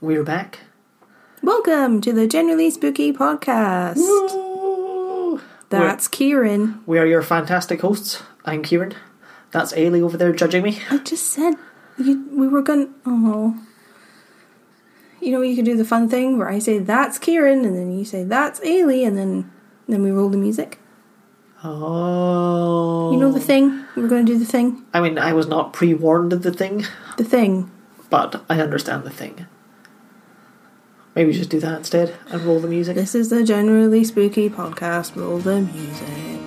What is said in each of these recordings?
We're back. Welcome to the Generally Spooky Podcast. Woo! That's Kieran. We are your fantastic hosts. I'm Kieran. That's Ailey over there judging me. I just said we were going to... Oh. You know, you can do the fun thing where I say, that's Kieran, and then you say, that's Ailey, and then we roll the music. Oh. You know the thing? We're going to do the thing. I mean, I was not pre-warned of the thing. The thing. But I understand the thing. Maybe just do that instead and roll the music. This is the Generally Spooky Podcast. Roll the music.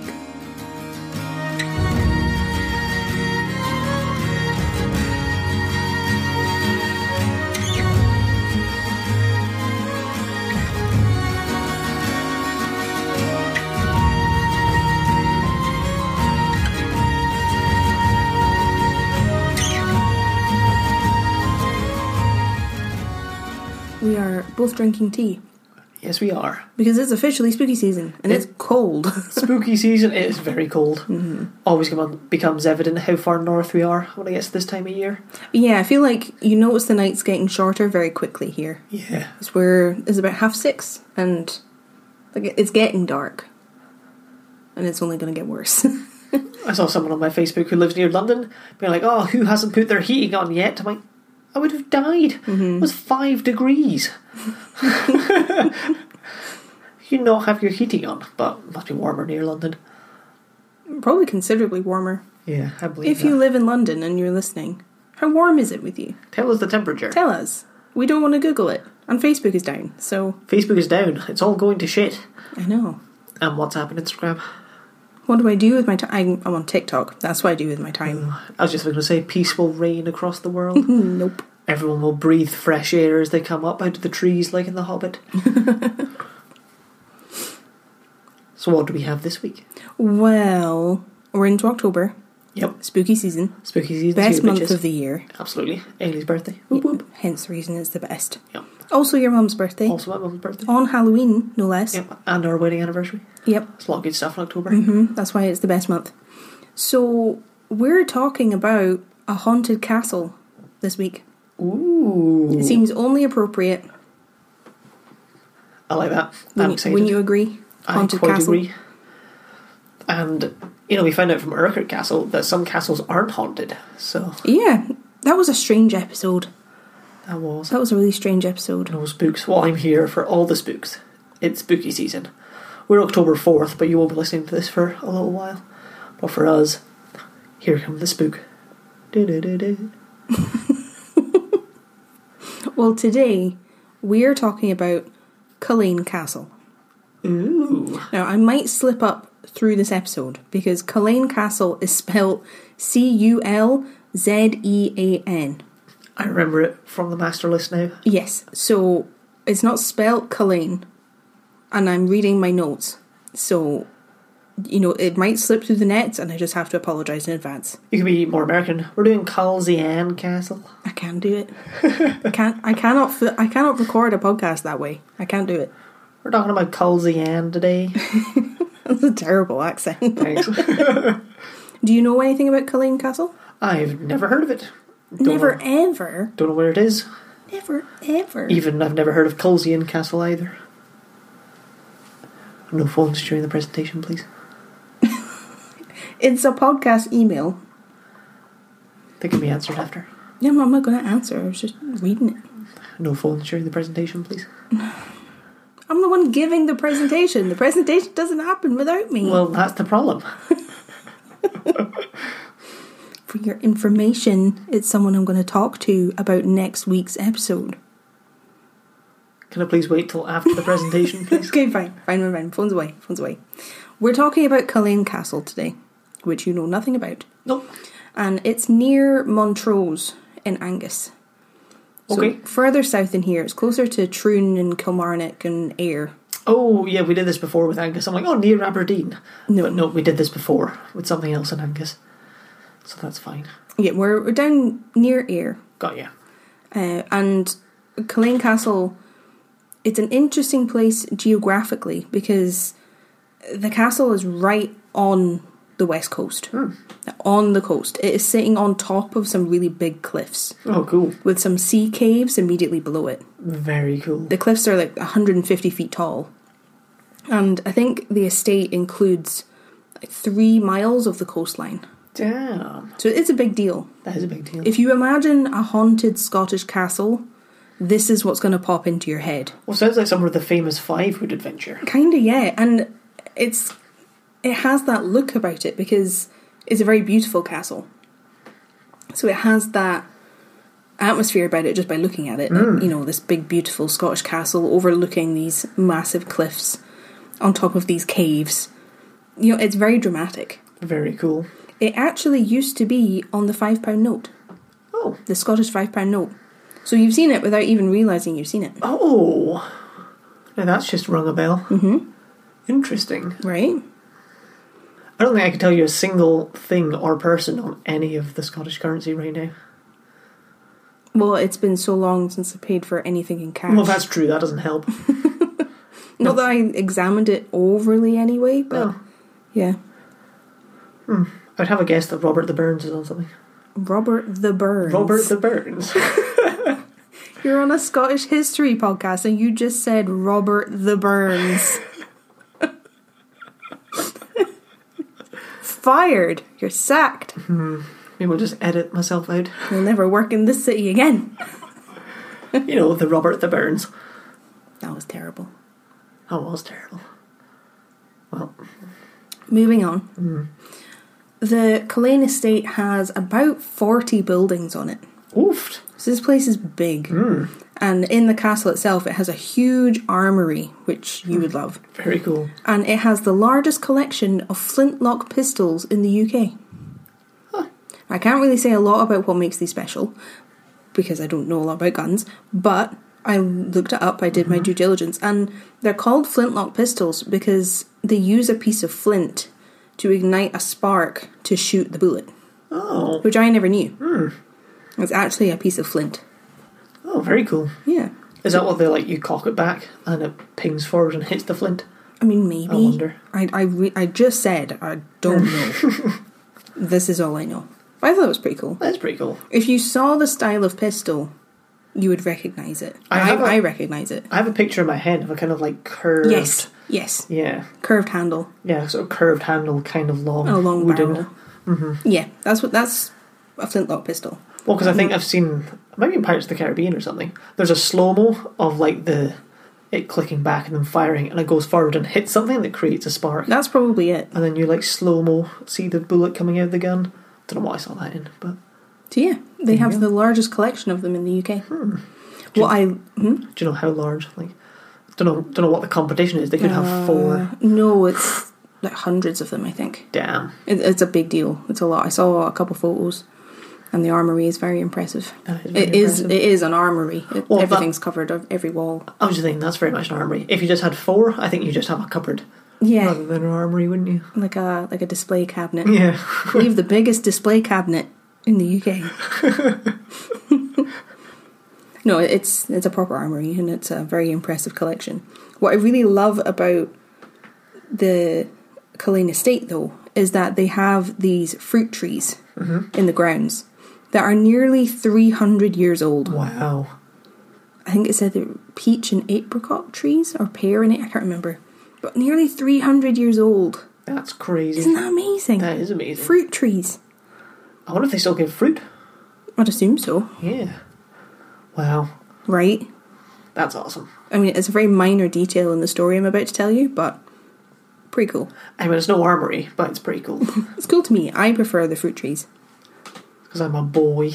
We are both drinking tea. Yes, we are. Because it's officially spooky season, and it's cold. Spooky season is very cold. Mm-hmm. Always becomes evident how far north we are when it gets to this time of year. Yeah, I feel like you notice the nights getting shorter very quickly here. Yeah. It's about 6:30, and like it's getting dark. And it's only going to get worse. I saw someone on my Facebook who lives near London being like, oh, who hasn't put their heating on yet? I'm like, I would have died. Mm-hmm. It was 5 degrees. You not have your heating on, but it must be warmer near London. Probably considerably warmer. Yeah, I believe If you live in London and you're listening, how warm is it with you? Tell us the temperature. Tell us. We don't want to Google it. And Facebook is down, so... Facebook is down. It's all going to shit. I know. And WhatsApp and Instagram. What do I do with my time? I'm on TikTok. That's what I do with my time. I was just going to say, peace will reign across the world. Nope. Everyone will breathe fresh air as they come up out of the trees like in The Hobbit. So what do we have this week? Well, we're into October. Yep. Spooky season. Spooky season. Best month of the year. Absolutely. Ailey's birthday. Whoop, whoop. Hence the reason it's the best. Yep. Also your mum's birthday. Also my mum's birthday. On Halloween, no less. Yep. And our wedding anniversary. Yep. It's a lot of good stuff in October. Mm-hmm. That's why it's the best month. So, we're talking about a haunted castle this week. Ooh. It seems only appropriate. I like that. I'm excited. When you agree? Haunted I quite castle. agree. And, we found out from Urquhart Castle that some castles aren't haunted. So Yeah, that was a strange episode. That was a really strange episode. No spooks. Well, I'm here for all the spooks. It's spooky season. We're October 4th, but you won't be listening to this for a little while. But for us, here comes the spook. Do-do-do-do. Well, today we're talking about Culzean Castle. Ooh. Now, I might slip up through this episode because Culzean Castle is spelled Culzean. I remember it from the master list now. Yes, so it's not spelled Culzean, and I'm reading my notes, so it might slip through the net, and I just have to apologise in advance. You can be more American. We're doing Culzean Castle. I can't do it. I cannot record a podcast that way. I can't do it. We're talking about Culzean today. That's a terrible accent. Thanks. Do you know anything about Culzean Castle? I've never heard of it. Never ever. Don't know where it is. Never ever. Even I've never heard of Culzean Castle either. No phones during the presentation, please. It's a podcast email. They can be answered after. Yeah, I'm not going to answer. I was just reading it. No phones during the presentation, please. I'm the one giving the presentation. The presentation doesn't happen without me. Well, that's the problem. For your information, it's someone I'm going to talk to about next week's episode. Can I please wait till after the presentation, please? Okay, fine. Phone's away. We're talking about Culzean Castle today, which you know nothing about. Nope. And it's near Montrose in Angus. Okay. So further south in here, it's closer to Troon and Kilmarnock and Ayr. Oh, yeah, we did this before with Angus. I'm like, oh, near Aberdeen. No. But no, we did this before with something else in Angus. So that's fine. Yeah, we're down near Ayr. Got ya. And Culzean Castle, it's an interesting place geographically because the castle is right on the west coast. On the coast. It is sitting on top of some really big cliffs. Oh, cool. With some sea caves immediately below it. Very cool. The cliffs are like 150 feet tall. And I think the estate includes like 3 miles of the coastline. Damn. So it's a big deal. That is a big deal. If you imagine a haunted Scottish castle, this is what's going to pop into your head. Well, sounds like some of the famous 5 would adventure. Kinda, yeah. And it has that look about it because it's a very beautiful castle. So it has that atmosphere about it just by looking at it. Like, you know, this big, beautiful Scottish castle overlooking these massive cliffs on top of these caves. You know, it's very dramatic. Very cool. It actually used to be on the £5 note. Oh. The Scottish £5 note. So you've seen it without even realising you've seen it. Oh. Now that's just rung a bell. Mm-hmm. Interesting. Right? I don't think I could tell you a single thing or person on any of the Scottish currency right now. Well, it's been so long since I paid for anything in cash. Well, that's true. That doesn't help. Not that I examined it overly anyway, but yeah. I'd have a guess that Robert the Burns is on something. Robert the Burns. Robert the Burns. You're on a Scottish history podcast and you just said Robert the Burns. Fired. You're sacked. Maybe we'll just edit myself out. You'll never work in this city again. You know, the Robert the Burns. That was terrible. That was terrible. Well, moving on. The Culzean estate has about 40 buildings on it. oofed. So this place is big. And in the castle itself, it has a huge armoury, which you would love. Very cool. And it has the largest collection of flintlock pistols in the UK. Huh. I can't really say a lot about what makes these special, because I don't know a lot about guns, but I looked it up, I did my due diligence, and they're called flintlock pistols because they use a piece of flint to ignite a spark to shoot the bullet. Oh. Which I never knew. It's actually a piece of flint. Oh, very cool. Yeah. Is that what they like? You cock it back and it pings forward and hits the flint? I mean, maybe. I wonder. I just said I don't know. This is all I know. But I thought it was pretty cool. That's pretty cool. If you saw the style of pistol, you would recognise it. I recognise it. I have a picture in my head of a kind of like curved... Yes. Yeah. Curved handle. Yeah, sort of curved handle, kind of long. A long wooden. barrel. Yeah, that's a flintlock pistol. Well, because I think I've seen, maybe in Pirates of the Caribbean or something, there's a slow-mo of like it clicking back and then firing, and it goes forward and hits something that creates a spark. That's probably it. And then you like slow-mo see the bullet coming out of the gun. Don't know what I saw that in, but... So yeah, they have the largest collection of them in the UK. Do you know how large? Like, don't know what the competition is. They could have 4. No, it's like hundreds of them, I think. Damn. It's a big deal. It's a lot. I saw a couple photos, and the armoury is very impressive. It is an armoury. Everything's covered of every wall. I was just thinking that's very much an armoury. If you just had 4, I think you just have a cupboard. Yeah. Rather than an armoury, wouldn't you? Like a display cabinet. Yeah. We have the biggest display cabinet in the UK. No, it's a proper armoury, and it's a very impressive collection. What I really love about the Culzean estate, though, is that they have these fruit trees in the grounds that are nearly 300 years old. Wow. I think it said they're peach and apricot trees, or pear and I can't remember. But nearly 300 years old. That's crazy. Isn't that amazing? That is amazing. Fruit trees. I wonder if they still give fruit. I'd assume so. Yeah. Wow. Right? That's awesome. I mean, it's a very minor detail in the story I'm about to tell you, but pretty cool. I mean, it's no armoury, but it's pretty cool. It's cool to me. I prefer the fruit trees. Because I'm a boy.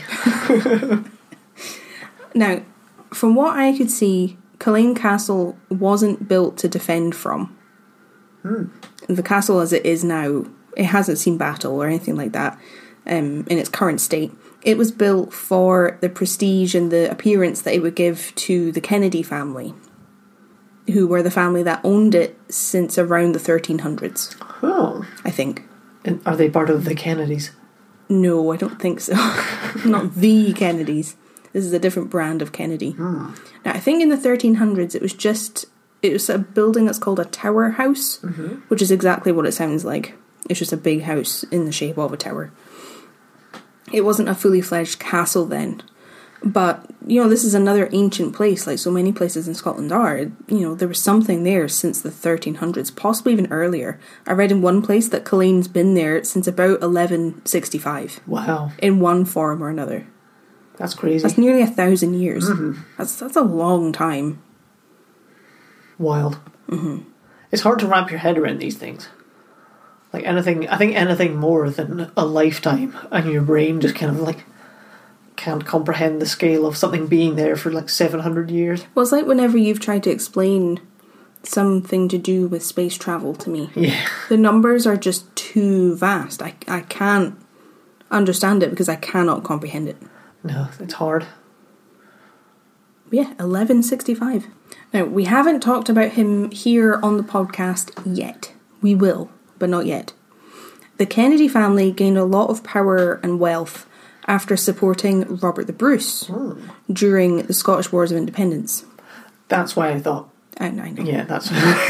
Now, from what I could see, Culzean Castle wasn't built to defend from. The castle as it is now, it hasn't seen battle or anything like that in its current state. It was built for the prestige and the appearance that it would give to the Kennedy family, who were the family that owned it since around the 1300s. Oh. I think. And are they part of the Kennedys? No, I don't think so. Not the Kennedys. This is a different brand of Kennedy. Now, I think in the 1300s it was a building that's called a tower house, which is exactly what it sounds like. It's just a big house in the shape of a tower. It wasn't a fully fledged castle then. But, this is another ancient place, like so many places in Scotland are. There was something there since the 1300s, possibly even earlier. I read in one place that Killane's been there since about 1165. Wow. In one form or another. That's crazy. That's nearly 1,000 years. Mm-hmm. That's a long time. Wild. Mm-hmm. It's hard to wrap your head around these things. Like anything, I think anything more than a lifetime, and your brain just kind of like can't comprehend the scale of something being there for like 700 years. Well, it's like whenever you've tried to explain something to do with space travel to me. Yeah. The numbers are just too vast. I can't understand it because I cannot comprehend it. No, it's hard. Yeah, 1165. Now, we haven't talked about him here on the podcast yet. We will, but not yet. The Kennedy family gained a lot of power and wealth after supporting Robert the Bruce during the Scottish Wars of Independence. That's why I thought. I know. Yeah, that's.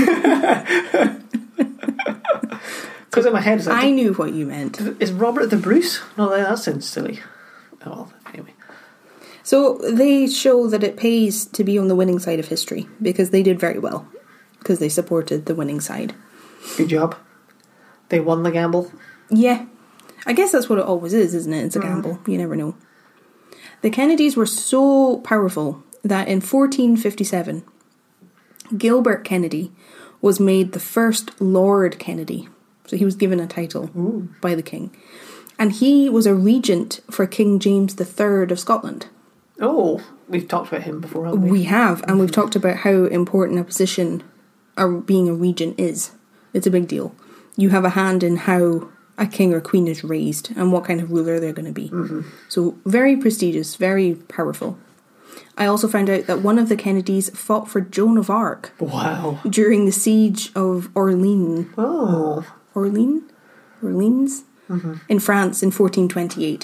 Because in my head, it's like, I knew what you meant. Is Robert the Bruce? No, that sounds silly. Oh, well, anyway. So they show that it pays to be on the winning side of history because they did very well because they supported the winning side. Good job. They won the gamble. Yeah. I guess that's what it always is, isn't it? It's a gamble. You never know. The Kennedys were so powerful that in 1457, Gilbert Kennedy was made the first Lord Kennedy. So he was given a title by the king. And he was a regent for King James III of Scotland. Oh, we've talked about him before, haven't we? We have, and we've talked about how important a position being a regent is. It's a big deal. You have a hand in how a king or queen is raised and what kind of ruler they're going to be. Mm-hmm. So very prestigious, very powerful. I also found out that one of the Kennedys fought for Joan of Arc. Wow. During the siege of Orleans. Oh. Orleans? Mm-hmm. In France in 1428.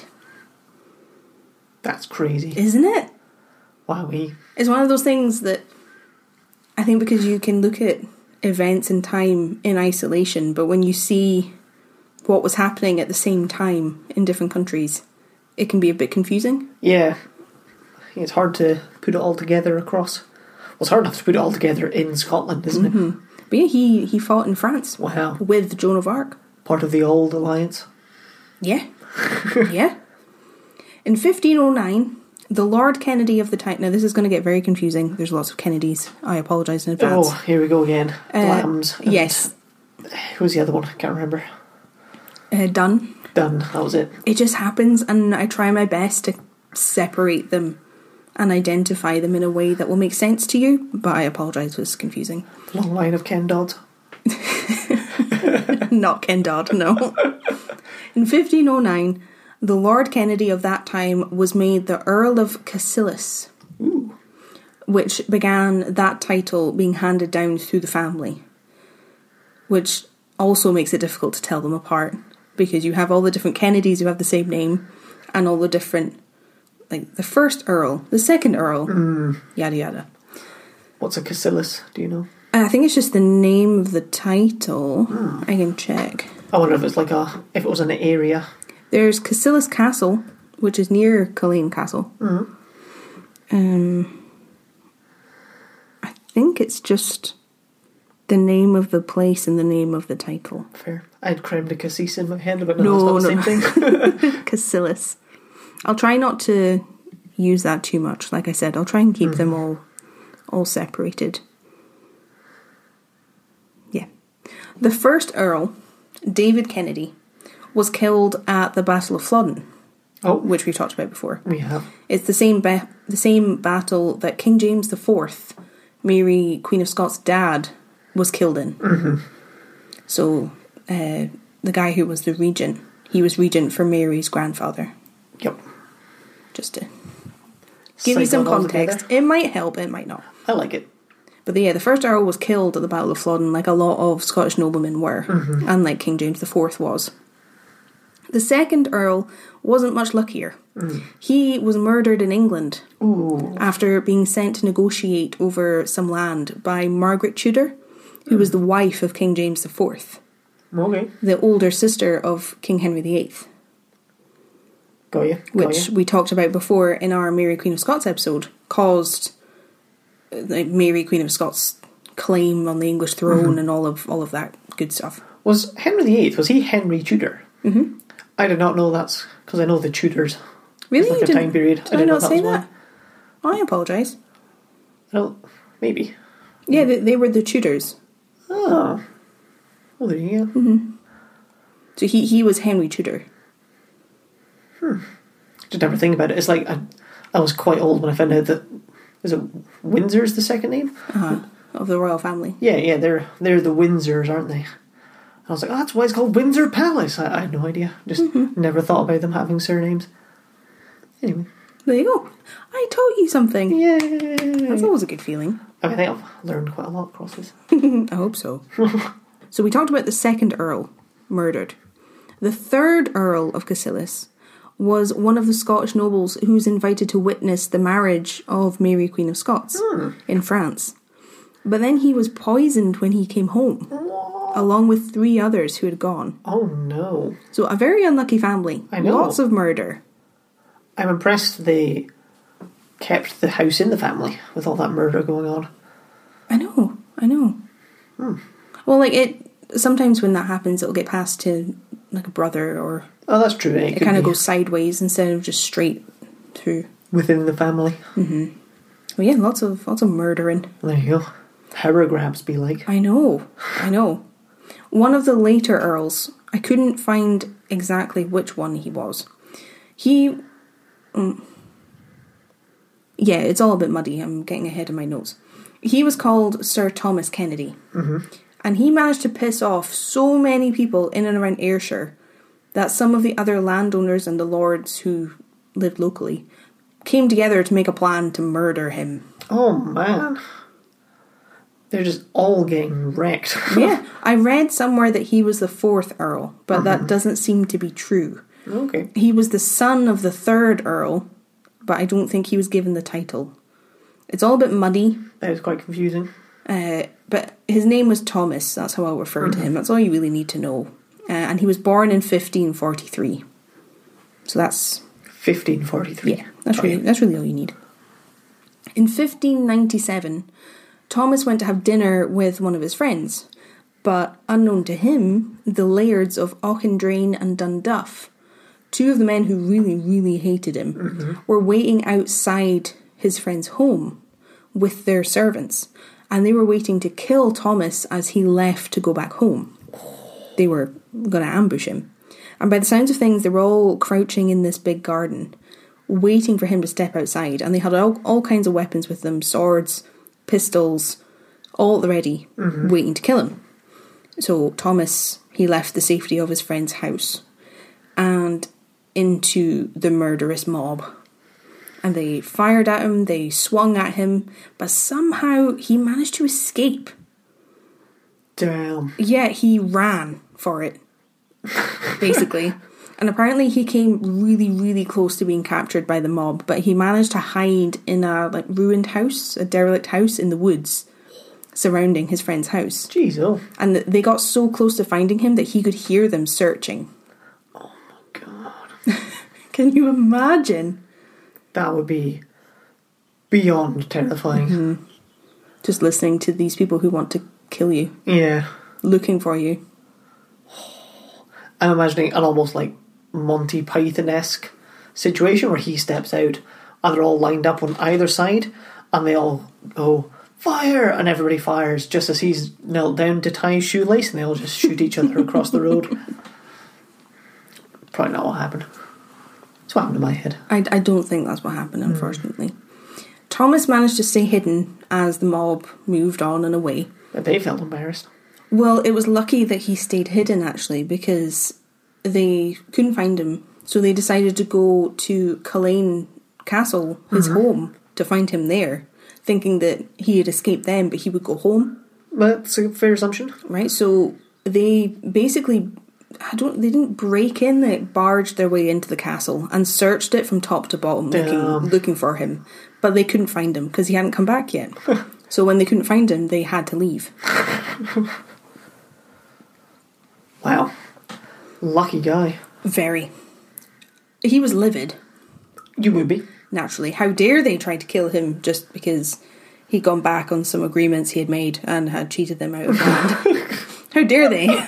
That's crazy. Isn't it? Wowee. It's one of those things that I think because you can look at events in time in isolation, but when you see what was happening at the same time in different countries, it can be a bit confusing. Yeah. It's hard to put it all together across. Well, it's hard enough to put it all together in Scotland, isn't it? But yeah, he fought in France. Wow. With Joan of Arc. Part of the old alliance. Yeah. Yeah. In 1509, the Lord Kennedy of the time... Now, this is going to get very confusing. There's lots of Kennedys. I apologise in advance. Oh, here we go again. Lambs. Yes. Who's the other one? I can't remember. Dunn. Dunn, that was it. It just happens, and I try my best to separate them and identify them in a way that will make sense to you, but I apologise if it's confusing. Long line of Ken Dodds. Not Ken Dodd, no. In 1509, the Lord Kennedy of that time was made the Earl of Cassilis, which began that title being handed down through the family, which also makes it difficult to tell them apart, because you have all the different Kennedys who have the same name, and all the different, like the first Earl, the second Earl, yada yada. What's a Cassilis, do you know? I think it's just the name of the title. I can check. I wonder if it's like if it was an area. There's Cassilis Castle, which is near Killane Castle. I think it's just the name of the place and the name of the title. Fair. I had creme de cassis in my head, but no, it's not the same thing. Cassilis. I'll try not to use that too much. Like I said, I'll try and keep them all separated. Yeah. The first Earl, David Kennedy, was killed at the Battle of Flodden, which we've talked about before. We have. It's the same battle that King James IV, Mary, Queen of Scots' dad, was killed in. So the guy who was the regent, he was regent for Mary's grandfather. Yep. Just to give you some context. It might help, it might not. I like it. But yeah, the first Earl was killed at the Battle of Flodden, like a lot of Scottish noblemen were, and like King James IV was. The second Earl wasn't much luckier. He was murdered in England after being sent to negotiate over some land by Margaret Tudor, who was the wife of King James IV. Okay. the older sister of King Henry VIII, Got you. which we talked about before in our Mary Queen of Scots episode, caused Mary Queen of Scots' claim on the English throne and all of that good stuff. Was Henry VIII, was he Henry Tudor? Mm-hmm. I did not know that's... Because I know the Tudors. Really? Like a time period. Did I not say was that? I apologise. Well, maybe. Yeah, they were the Tudors. Oh. Well, there you go. Mm-hmm. So he was Henry Tudor. Just never think about it. It's like I was quite old when I found out that... Is it Windsor's the second name? Of the royal family. Yeah, they're the Windsors, aren't they? I was like, oh, that's why it's called Windsor Palace. I had no idea. Just never thought about them having surnames. Anyway. There you go. I taught you something. Yay! That's always a good feeling. I think I've learned quite a lot across this. I hope so. So we talked about the second Earl murdered. The third Earl of Cassilis was one of the Scottish nobles who was invited to witness the marriage of Mary Queen of Scots in France. But then he was poisoned when he came home, along with 3 others who had gone. Oh no. So a very unlucky family. I know. Lots of murder. I'm impressed they kept the house in the family with all that murder going on. I know. Well, sometimes when that happens, it'll get passed to like a brother, or Oh, that's true. it kind of goes sideways instead of just straight through. within the family. Well, yeah, lots of murdering. There you go. Power grabs be like. I know. One of the later earls, I couldn't find exactly which one he was. Yeah, it's all a bit muddy. I'm getting ahead of my notes. He was called Sir Thomas Kennedy. And he managed to piss off so many people in and around Ayrshire that some of the other landowners and the lords who lived locally came together to make a plan to murder him. Oh man. They're just all getting wrecked. Yeah, I read somewhere that he was the 4th Earl, but that doesn't seem to be true. Okay. He was the son of the 3rd Earl, but I don't think he was given the title. It's all a bit muddy. That is quite confusing. But his name was Thomas, that's how I'll refer to him. That's all you really need to know. And he was born in 1543. So that's... 1543. Yeah, that's really all you need. In 1597, Thomas went to have dinner with one of his friends, but unknown to him, the lairds of Auchendrane and Dunduff, 2 of the men who really, really hated him, were waiting outside his friend's home with their servants, and they were waiting to kill Thomas as he left to go back home. They were going to ambush him. And by the sounds of things, they were all crouching in this big garden, waiting for him to step outside, and they had all kinds of weapons with them, swords, pistols, all at the ready, waiting to kill him. So Thomas, he left the safety of his friend's house and into the murderous mob. And they fired at him, they swung at him, but somehow he managed to escape. Damn. Yeah, he ran for it, basically. And apparently he came really, really close to being captured by the mob, but he managed to hide in a ruined house, a derelict house in the woods surrounding his friend's house. Jeez, oh. And they got so close to finding him that he could hear them searching. Oh my god. Can you imagine? That would be beyond terrifying. Just listening to these people who want to kill you. Yeah. Looking for you. I'm imagining an almost like Monty Python-esque situation where he steps out and they're all lined up on either side and they all go, fire! And everybody fires just as he's knelt down to tie his shoelace and they all just shoot each other across the road. Probably not what happened. That's what happened in my head. I don't think that's what happened, unfortunately. Thomas managed to stay hidden as the mob moved on and away. But they felt embarrassed. Well, it was lucky that he stayed hidden, actually, because they couldn't find him. So they decided to go to Culzean Castle, his home, to find him there, thinking that he had escaped them, but he would go home. That's a fair assumption. Right, so they basically... they didn't break in, they barged their way into the castle and searched it from top to bottom looking for him. But they couldn't find him because he hadn't come back yet. So when they couldn't find him, they had to leave. Wow. Lucky guy. Very. He was livid, You would be. naturally. How dare they try to kill him just because he'd gone back on some agreements he had made and had cheated them out of land. How dare they?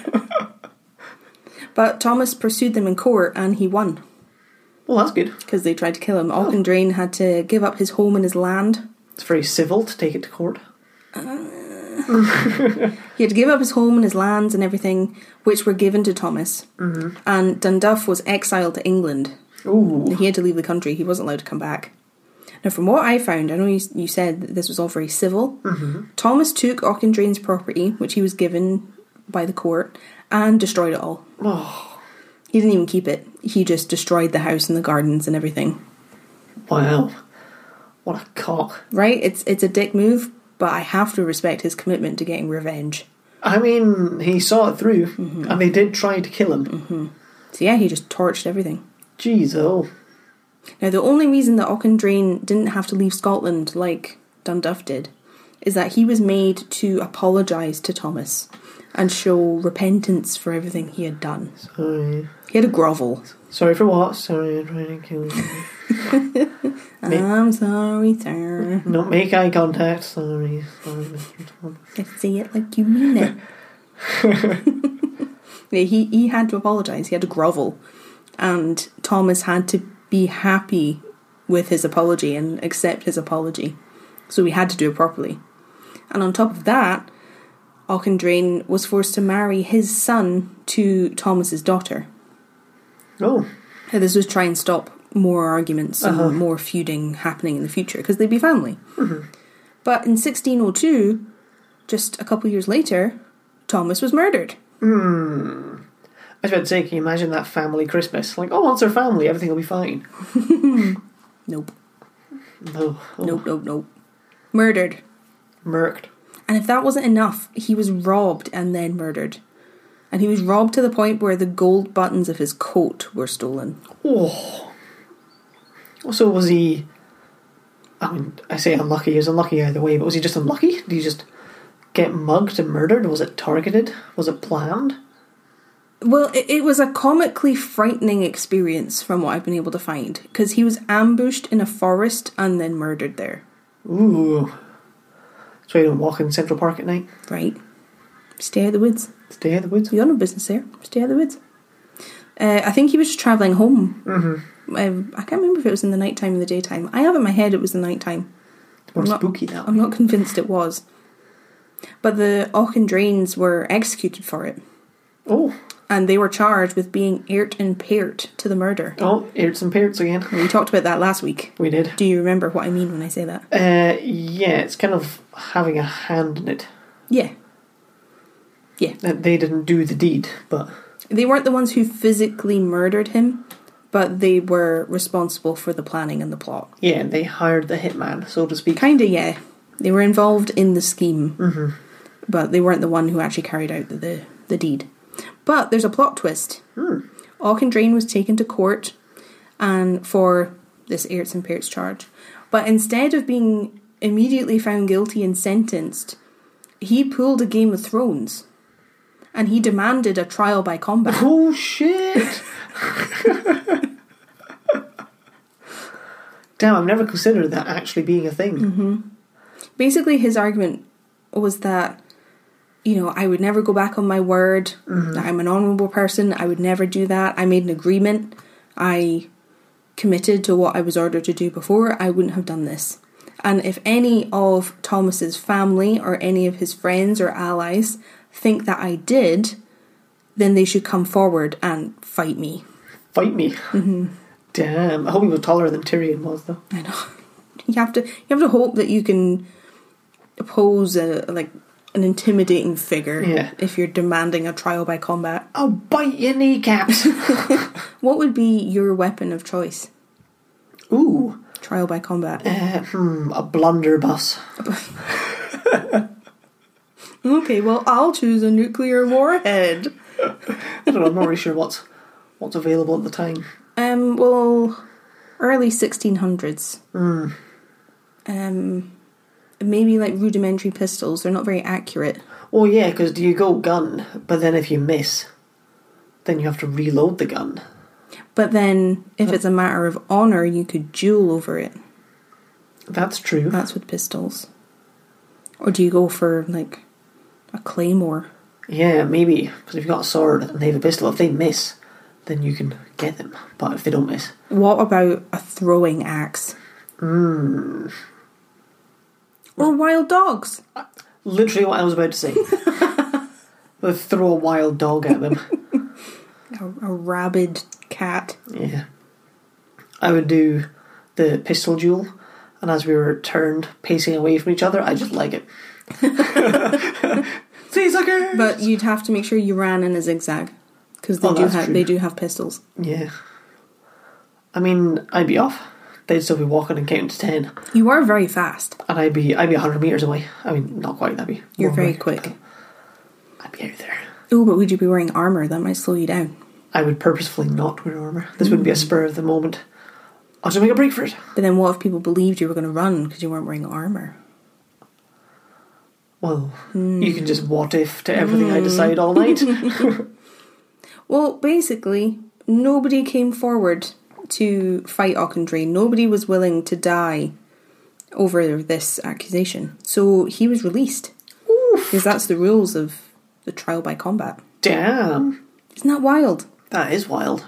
But Thomas pursued them in court and he won. Well, that's good. Because they tried to kill him. Auchendrane had to give up his home and his land. It's very civil to take it to court. He had to give up his home and his lands and everything, which were given to Thomas. Mm-hmm. And Dunduff was exiled to England. Ooh. He had to leave the country. He wasn't allowed to come back. Now, from what I found, I know you said that this was all very civil. Mm-hmm. Thomas took Auchendrane's property, which he was given by the court, and destroyed it all. Oh. He didn't even keep it. He just destroyed the house and the gardens and everything. Wow. What a cock. Right? It's a dick move, but I have to respect his commitment to getting revenge. I mean, he saw it through, and they did try to kill him. Mm-hmm. So yeah, he just torched everything. Jeez, oh. Now, the only reason that Auchendrane didn't have to leave Scotland like Dunduff did is that he was made to apologise to Thomas and show repentance for everything he had done. Sorry. He had a grovel. Sorry for what? Sorry, I'm trying to kill you. I'm sorry, sir. Don't make eye contact. Sorry, Mr. Thomas. I say it like you mean it. Yeah, he had to apologise. He had to grovel. And Thomas had to be happy with his apology and accept his apology. So he had to do it properly. And on top of that, Auchendrane was forced to marry his son to Thomas's daughter. Oh. Now, this was to try and stop more arguments and more feuding happening in the future, because they'd be family. Mm-hmm. But in 1602, just a couple years later, Thomas was murdered. I was about to say, can you imagine that family Christmas? Like, oh, once they're family, everything will be fine. Nope. No. Oh. Nope. Murdered. Murked. And if that wasn't enough, he was robbed and then murdered. And he was robbed to the point where the gold buttons of his coat were stolen. Oh. So was he... I mean, I say unlucky. He was unlucky either way, but was he just unlucky? Did he just get mugged and murdered? Was it targeted? Was it planned? Well, it was a comically frightening experience from what I've been able to find. Because he was ambushed in a forest and then murdered there. Ooh. So you don't walk in Central Park at night? Right. Stay out of the woods. Stay out of the woods? You got no business there. Stay out of the woods. I think he was just travelling home. Mm-hmm. I can't remember if it was in the night time or the daytime. I have in my head it was the night time. It's more spooky now. I'm not convinced it was. But the Auchendranes were executed for it. Oh. And they were charged with being airt and pairt to the murder. Oh, airts and parrots again. We talked about that last week. We did. Do you remember what I mean when I say that? Yeah, it's kind of having a hand in it. Yeah. Yeah. They didn't do the deed, but... They weren't the ones who physically murdered him, but they were responsible for the planning and the plot. Yeah, they hired the hitman, so to speak. Kinda, yeah. They were involved in the scheme, but they weren't the one who actually carried out the deed. But there's a plot twist. Auchendrane was taken to court and for this airts and parrots charge. But instead of being immediately found guilty and sentenced, he pulled a Game of Thrones. And he demanded a trial by combat. Oh, shit! Damn, I've never considered that actually being a thing. Basically, his argument was that, I would never go back on my word. That I'm an honourable person. I would never do that. I made an agreement. I committed to what I was ordered to do before. I wouldn't have done this. And if any of Thomas's family or any of his friends or allies think that I did, then they should come forward and fight me. Fight me? Damn. I hope he was taller than Tyrion was, though. I know. You have to hope that you can oppose an intimidating figure if you're demanding a trial by combat. I'll bite your kneecaps. What would be your weapon of choice? Ooh. Trial by combat. A blunderbuss. Okay, well, I'll choose a nuclear warhead. I don't know, I'm not really sure what's available at the time. Well, early 1600s. Maybe like rudimentary pistols. They're not very accurate. Oh yeah, because do you go gun, but then if you miss, then you have to reload the gun. But then, if it's a matter of honour, you could duel over it. That's true. That's with pistols. Or do you go for, like, a claymore? Yeah, maybe. Because if you've got a sword and they have a pistol, if they miss, then you can get them. But if they don't miss... What about a throwing axe? Or wild dogs? Literally what I was about to say. We'll throw a wild dog at them. A rabid cat. Yeah. I would do the pistol duel, and as we were turned, pacing away from each other, I just like it. See, suckers! But you'd have to make sure you ran in a zigzag. Because they do have pistols. Yeah. I mean, I'd be off. They'd still be walking and counting to 10. You are very fast. And I'd be 100 metres away. I mean, not quite, that'd be... You're very quick. I'd be out there. Oh, but would you be wearing armour? That might slow you down. I would purposefully not wear armour. This wouldn't be a spur of the moment. I'll just make a break for it. But then what if people believed you were going to run because you weren't wearing armour? Well, you can just what if to everything I decide all night. Well, basically, nobody came forward to fight Auchendray. Nobody was willing to die over this accusation. So he was released. Oof. Because that's the rules of the trial by combat. Damn. Isn't that wild? That is wild.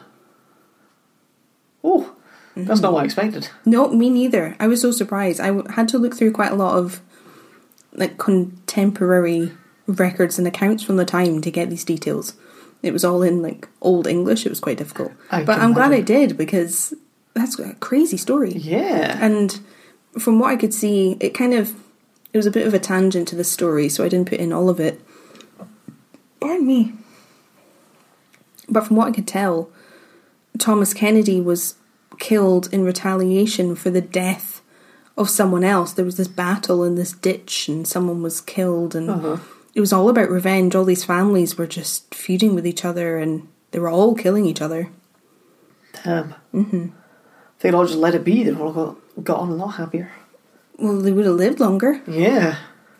Oh, that's not what I expected. No, me neither. I was so surprised. I had to look through quite a lot of like contemporary records and accounts from the time to get these details. It was all in like Old English. It was quite difficult. But I'm glad I did, because that's a crazy story. Yeah. And from what I could see, it was a bit of a tangent to the story, so I didn't put in all of it. Pardon me. But from what I could tell, Thomas Kennedy was killed in retaliation for the death of someone else. There was this battle in this ditch and someone was killed, and it was all about revenge. All these families were just feuding with each other and they were all killing each other. Damn. If they'd all just let it be, they'd all got on a lot happier. Well, they would have lived longer. Yeah.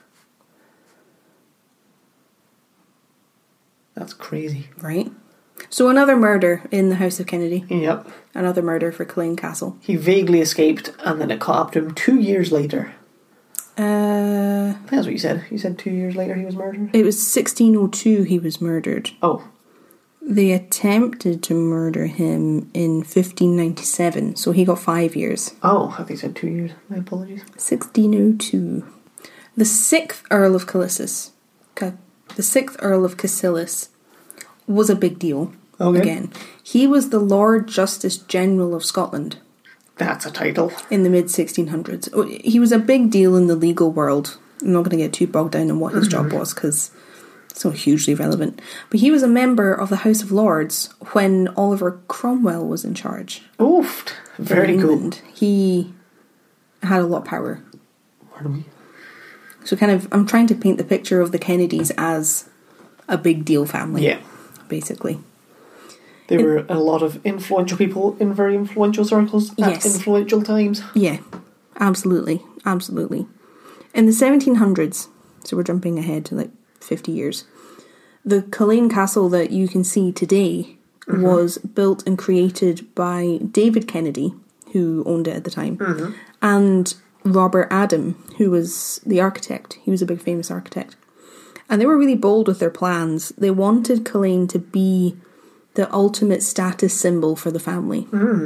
That's crazy. Right. So another murder in the House of Kennedy. Yep. Another murder for Culzean Castle. He vaguely escaped, and then it caught up to him 2 years later. I think that's what you said. You said 2 years later he was murdered? It was 1602 he was murdered. Oh. They attempted to murder him in 1597, so he got 5 years. Oh, I think you said 2 years. My apologies. 1602. The 6th Earl of Cassilis. The 6th Earl of Cassilis was a big deal. Okay. Again, he was the Lord Justice General of Scotland. That's a title. In the mid-1600s. He was a big deal in the legal world. I'm not going to get too bogged down in what his job was, because it's not hugely relevant. But he was a member of the House of Lords when Oliver Cromwell was in charge. Oof. Very cool. He had a lot of power. Pardon me. So I'm trying to paint the picture of the Kennedys as a big deal family. Yeah. Basically. They were a lot of influential people in very influential circles at influential times. Yeah, absolutely. Absolutely. In the 1700s, so we're jumping ahead to like 50 years, the Culzean Castle that you can see today was built and created by David Kennedy, who owned it at the time, and Robert Adam, who was the architect. He was a big famous architect. And they were really bold with their plans. They wanted Culzean to be the ultimate status symbol for the family.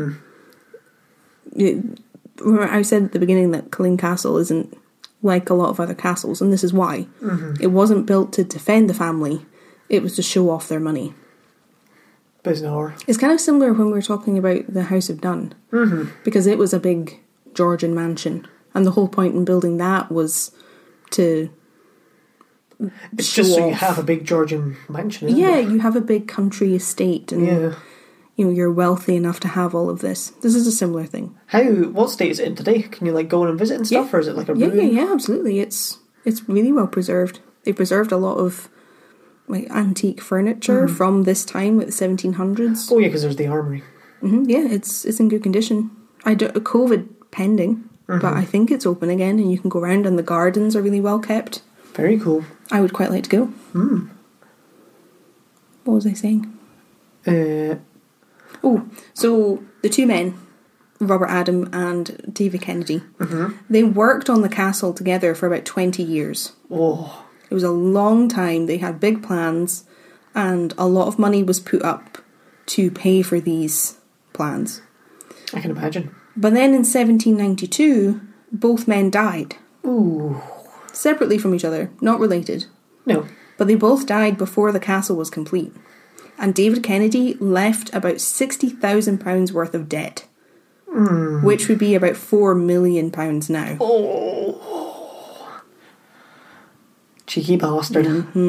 Remember, I said at the beginning that Culzean Castle isn't like a lot of other castles, and this is why. It wasn't built to defend the family, it was to show off their money. Bizarre. It's kind of similar when we were talking about the House of Dun, because it was a big Georgian mansion, and the whole point in building that was to... It's just so you have a big Georgian mansion, isn't it? You have a big country estate, and you're wealthy enough to have all of this. This is a similar thing. What state is it in today? Can you go and visit and stuff, or is it like a ruin? Yeah, absolutely. It's really well preserved. They preserved a lot of like antique furniture from this time, like the 1700s. Oh yeah, because there's the armory. Yeah, it's in good condition. COVID pending, but I think it's open again, and you can go around, and the gardens are really well kept. Very cool. I would quite like to go. What was I saying? So the two men, Robert Adam and David Kennedy, they worked on the castle together for about 20 years. Oh. It was a long time. They had big plans, and a lot of money was put up to pay for these plans. I can imagine. But then in 1792, both men died. Ooh. Separately from each other, not related. No. But they both died before the castle was complete. And David Kennedy left about £60,000 worth of debt. Which would be about £4 million now. Oh. Cheeky bastard.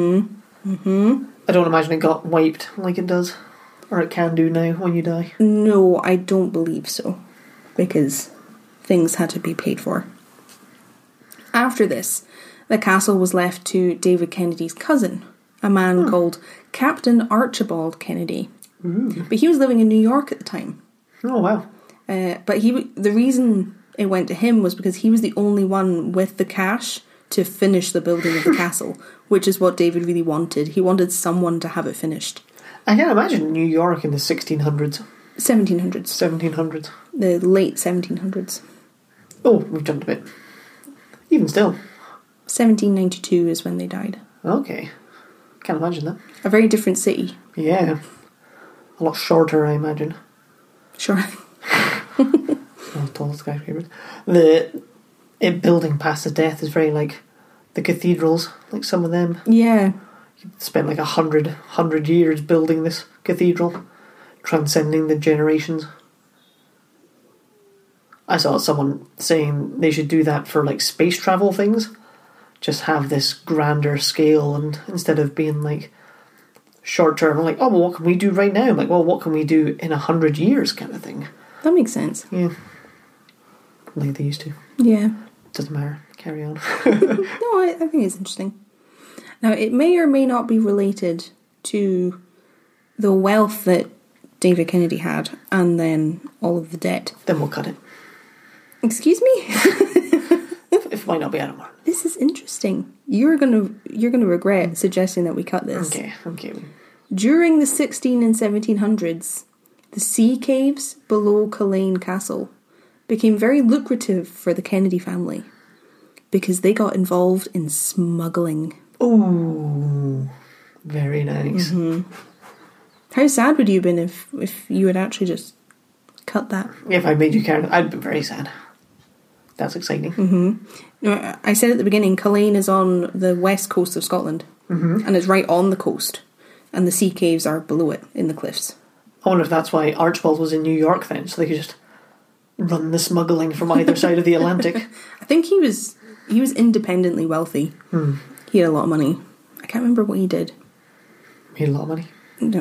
I don't imagine it got wiped like it does. Or it can do now when you die. No, I don't believe so. Because things had to be paid for. After this, the castle was left to David Kennedy's cousin, a man called Captain Archibald Kennedy. But he was living in New York at the time. Oh, wow. But the reason it went to him was because he was the only one with the cash to finish the building of the castle, which is what David really wanted. He wanted someone to have it finished. I can't imagine New York in the 1600s. 1700s. 1700s. The late 1700s. Oh, we've jumped a bit. Even still. 1792 is when they died. Okay. Can't imagine that. A very different city. Yeah. A lot shorter, I imagine. Sure. Tall skyscrapers. The building past the death is very like the cathedrals, like some of them. Yeah. You spent like 100 years building this cathedral, transcending the generations. I saw someone saying they should do that for like space travel things. Just have this grander scale, and instead of being like short term, like, oh, well, what can we do right now? I'm like, well, what can we do in 100 years kind of thing. That makes sense. Yeah. Like they used to. Yeah. Doesn't matter. Carry on. No, I think it's interesting. Now, it may or may not be related to the wealth that David Kennedy had and then all of the debt. Then we'll cut it. Excuse me? It might not be, I don't know. This is interesting. You're gonna regret suggesting that we cut this. Okay. During the 16 and 1700s, the sea caves below Culzean Castle became very lucrative for the Kennedy family because they got involved in smuggling. Ooh, very nice. How sad would you have been if you had actually just cut that? If I made you carry, I'd be very sad. That's exciting. I said at the beginning, Culzean is on the west coast of Scotland, and it's right on the coast, and the sea caves are below it in the cliffs. I wonder if that's why Archibald was in New York then, so they could just run the smuggling from either side of the Atlantic. I think he was independently wealthy. He had a lot of money. I can't remember what he did. He had a lot of money. No.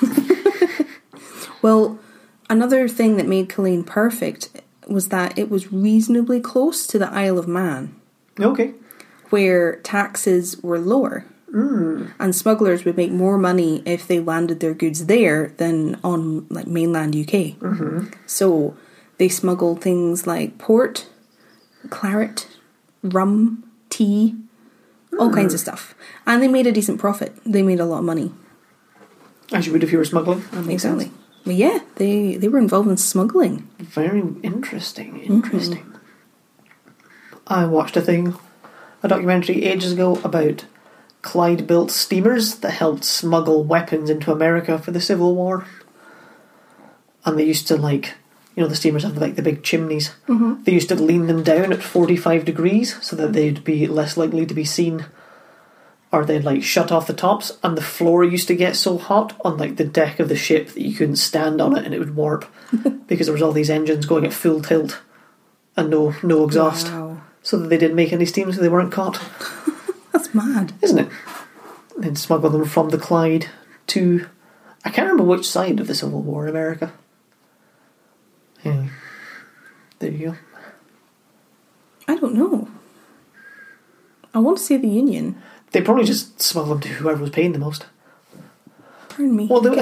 Well, another thing that made Culzean perfect was that it was reasonably close to the Isle of Man. Okay. Where taxes were lower. And smugglers would make more money if they landed their goods there than on like mainland UK. So they smuggled things like port, claret, rum, tea, all kinds of stuff. And they made a decent profit. They made a lot of money. As you would if you were smuggling. That makes sense. But yeah, they were involved in smuggling. Very interesting. I watched a documentary ages ago about Clyde-built steamers that helped smuggle weapons into America for the Civil War. And they used to the steamers have like the big chimneys. They used to lean them down at 45 degrees so that they'd be less likely to be seen. Or they'd shut off the tops, and the floor used to get so hot on the deck of the ship that you couldn't stand on it and it would warp because there was all these engines going at full tilt and no exhaust. Wow. So that they didn't make any steam so they weren't caught. That's mad. Isn't it? And then smuggle them from the Clyde to... I can't remember which side of the Civil War in America. Anyway, there you go. I don't know. I want to say the Union. They probably just smuggled them to whoever was paying the most. Pardon me. Well, I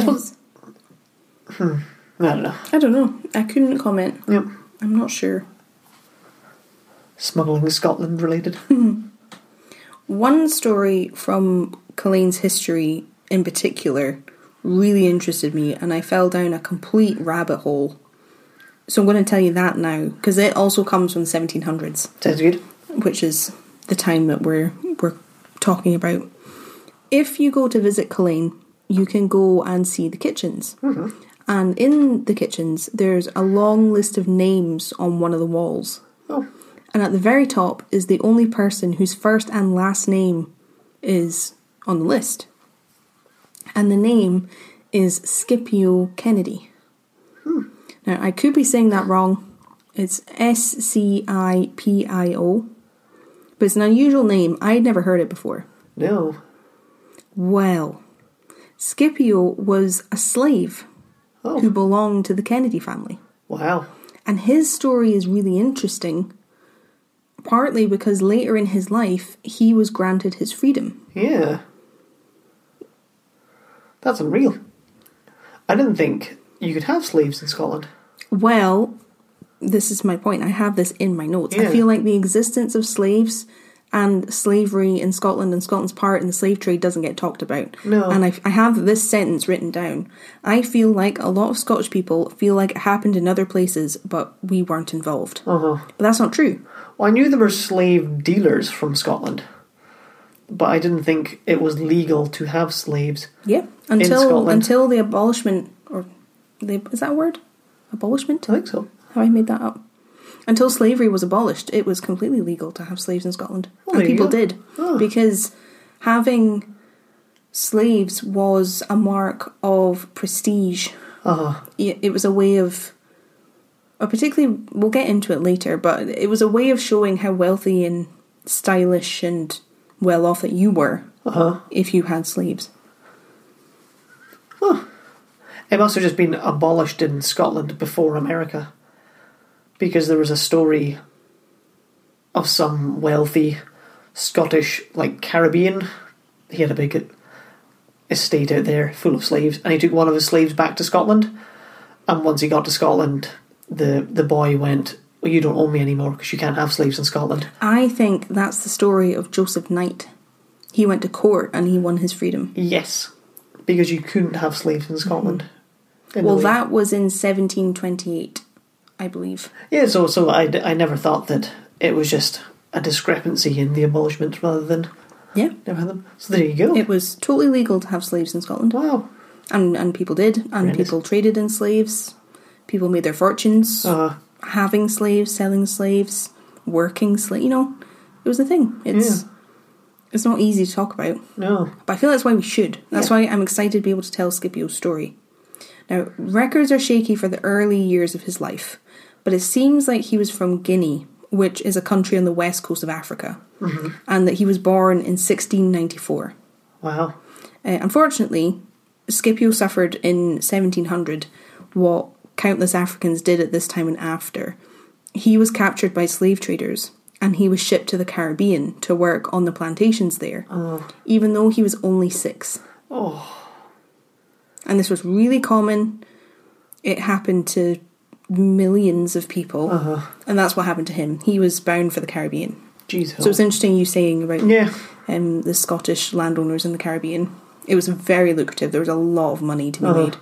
don't know. I couldn't comment. Yep. I'm not sure. Smuggling Scotland related. One story from Culzean's history in particular really interested me, and I fell down a complete rabbit hole. So I'm going to tell you that now, because it also comes from the 1700s. Sounds good. Which is the time that we're talking about. If you go to visit Culzean, you can go and see the kitchens. Mm-hmm. And in the kitchens, there's a long list of names on one of the walls. Oh. And at the very top is the only person whose first and last name is on the list. And the name is Scipio Kennedy. Now, I could be saying that wrong. It's Scipio. But it's an unusual name. I'd never heard it before. No. Well, Scipio was a slave who belonged to the Kennedy family. Wow. And his story is really interesting, partly because later in his life, he was granted his freedom. Yeah. That's unreal. I didn't think you could have slaves in Scotland. Well, this is my point. I have this in my notes. Yeah. I feel like the existence of slaves and slavery in Scotland and Scotland's part in the slave trade doesn't get talked about. No. And I have this sentence written down. I feel like a lot of Scottish people feel like it happened in other places, but we weren't involved. Uh-huh. But that's not true. Well, I knew there were slave dealers from Scotland, but I didn't think it was legal to have slaves. Yeah. Scotland. Until the abolishment, is that a word? Abolishment? I think so. Have I made that up? Until slavery was abolished, it was completely legal to have slaves in Scotland. Well, And there you people go. did. Oh. Because having slaves was a mark of prestige. Uh-huh. It was a way of... particularly, we'll get into it later, but it was a way of showing how wealthy and stylish and well-off that you were if you had slaves. Huh. It must have just been abolished in Scotland before America. Because there was a story of some wealthy Scottish, Caribbean. He had a big estate out there full of slaves, and he took one of his slaves back to Scotland. And once he got to Scotland, the boy went, "Well, you don't own me anymore because you can't have slaves in Scotland." I think that's the story of Joseph Knight. He went to court and he won his freedom. Yes, because you couldn't have slaves in Scotland. Well, that was in 1728, I believe. Yeah, so I never thought that it was just a discrepancy in the abolishment rather than never had them. So there you go. It was totally legal to have slaves in Scotland. Wow. And people did, and Horrendous. people traded in slaves. People made their fortunes having slaves, selling slaves, working slaves. It was a thing. It's not easy to talk about. No. But I feel that's why we should. That's why I'm excited to be able to tell Scipio's story. Now, records are shaky for the early years of his life, but it seems like he was from Guinea, which is a country on the west coast of Africa, and that he was born in 1694. Wow. Unfortunately, Scipio suffered in 1700 what countless Africans did at this time and after. He was captured by slave traders, and he was shipped to the Caribbean to work on the plantations there, even though he was only 6. Oh. And this was really common. It happened to millions of people, and that's what happened to him. He was bound for the Caribbean. Jeez. So it's interesting you saying about Yeah. the Scottish landowners in the Caribbean. It was very lucrative. There was a lot of money to be made.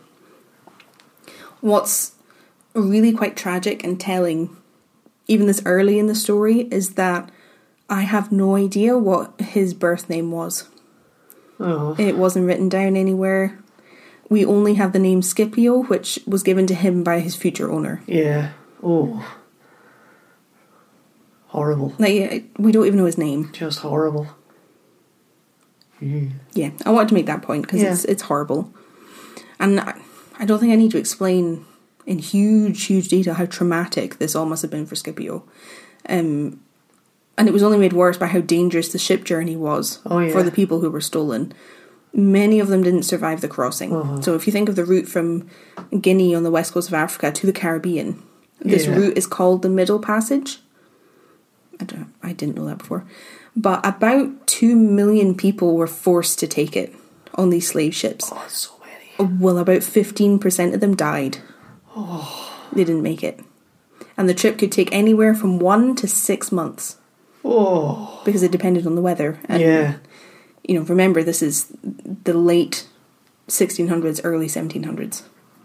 What's really quite tragic and telling, even this early in the story, is that I have no idea what his birth name was. Oh. It wasn't written down anywhere. We only have the name Scipio, which was given to him by his future owner. Yeah. Oh. Horrible. We don't even know his name. Just horrible. Yeah, I wanted to make that point because it's horrible. And I don't think I need to explain in huge detail how traumatic this all must have been for Scipio. And it was only made worse by how dangerous the ship journey was for the people who were stolen. Many of them didn't survive the crossing. So if you think of the route from Guinea on the west coast of Africa to the Caribbean, this route is called the Middle Passage. I didn't know that before. But about 2 million people were forced to take it on these slave ships. Oh, that's so many. Well, about 15% of them died. They didn't make it. And the trip could take anywhere from 1 to 6 months. Because it depended on the weather. And, remember, this is the late 1600s, early 1700s.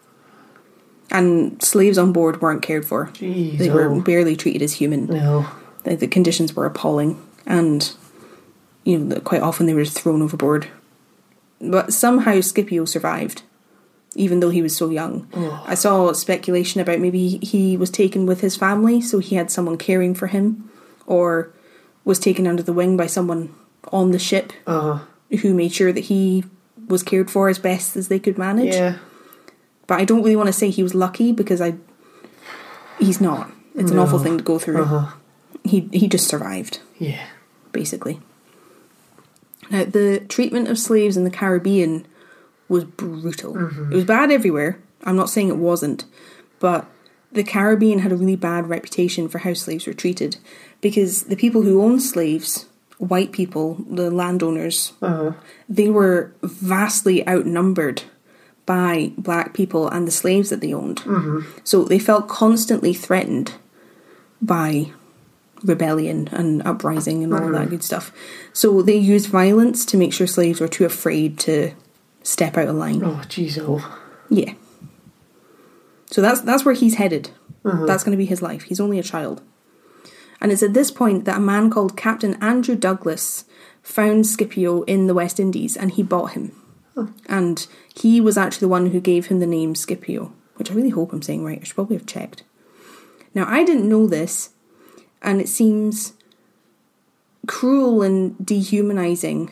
And slaves on board weren't cared for. Jeez, They were barely treated as human. No. The conditions were appalling, and quite often they were just thrown overboard. But somehow Scipio survived, even though he was so young. Oh. I saw speculation about maybe he was taken with his family, so he had someone caring for him, or was taken under the wing by someone on the ship who made sure that he was cared for as best as they could manage. Yeah. But I don't really want to say he was lucky, because he's not. It's an awful thing to go through. He just survived. Yeah. Basically. Now, the treatment of slaves in the Caribbean was brutal. It was bad everywhere. I'm not saying it wasn't. But the Caribbean had a really bad reputation for how slaves were treated. Because the people who owned slaves, white people, the landowners, they were vastly outnumbered by black people and the slaves that they owned. So they felt constantly threatened by rebellion and uprising and all that good stuff. So they used violence to make sure slaves were too afraid to step out of line. Oh, jeez, Yeah. So that's where he's headed. That's going to be his life. He's only a child. And it's at this point that a man called Captain Andrew Douglas found Scipio in the West Indies, and he bought him. And he was actually the one who gave him the name Scipio, which I really hope I'm saying right. I should probably have checked. Now, I didn't know this, and it seems cruel and dehumanising,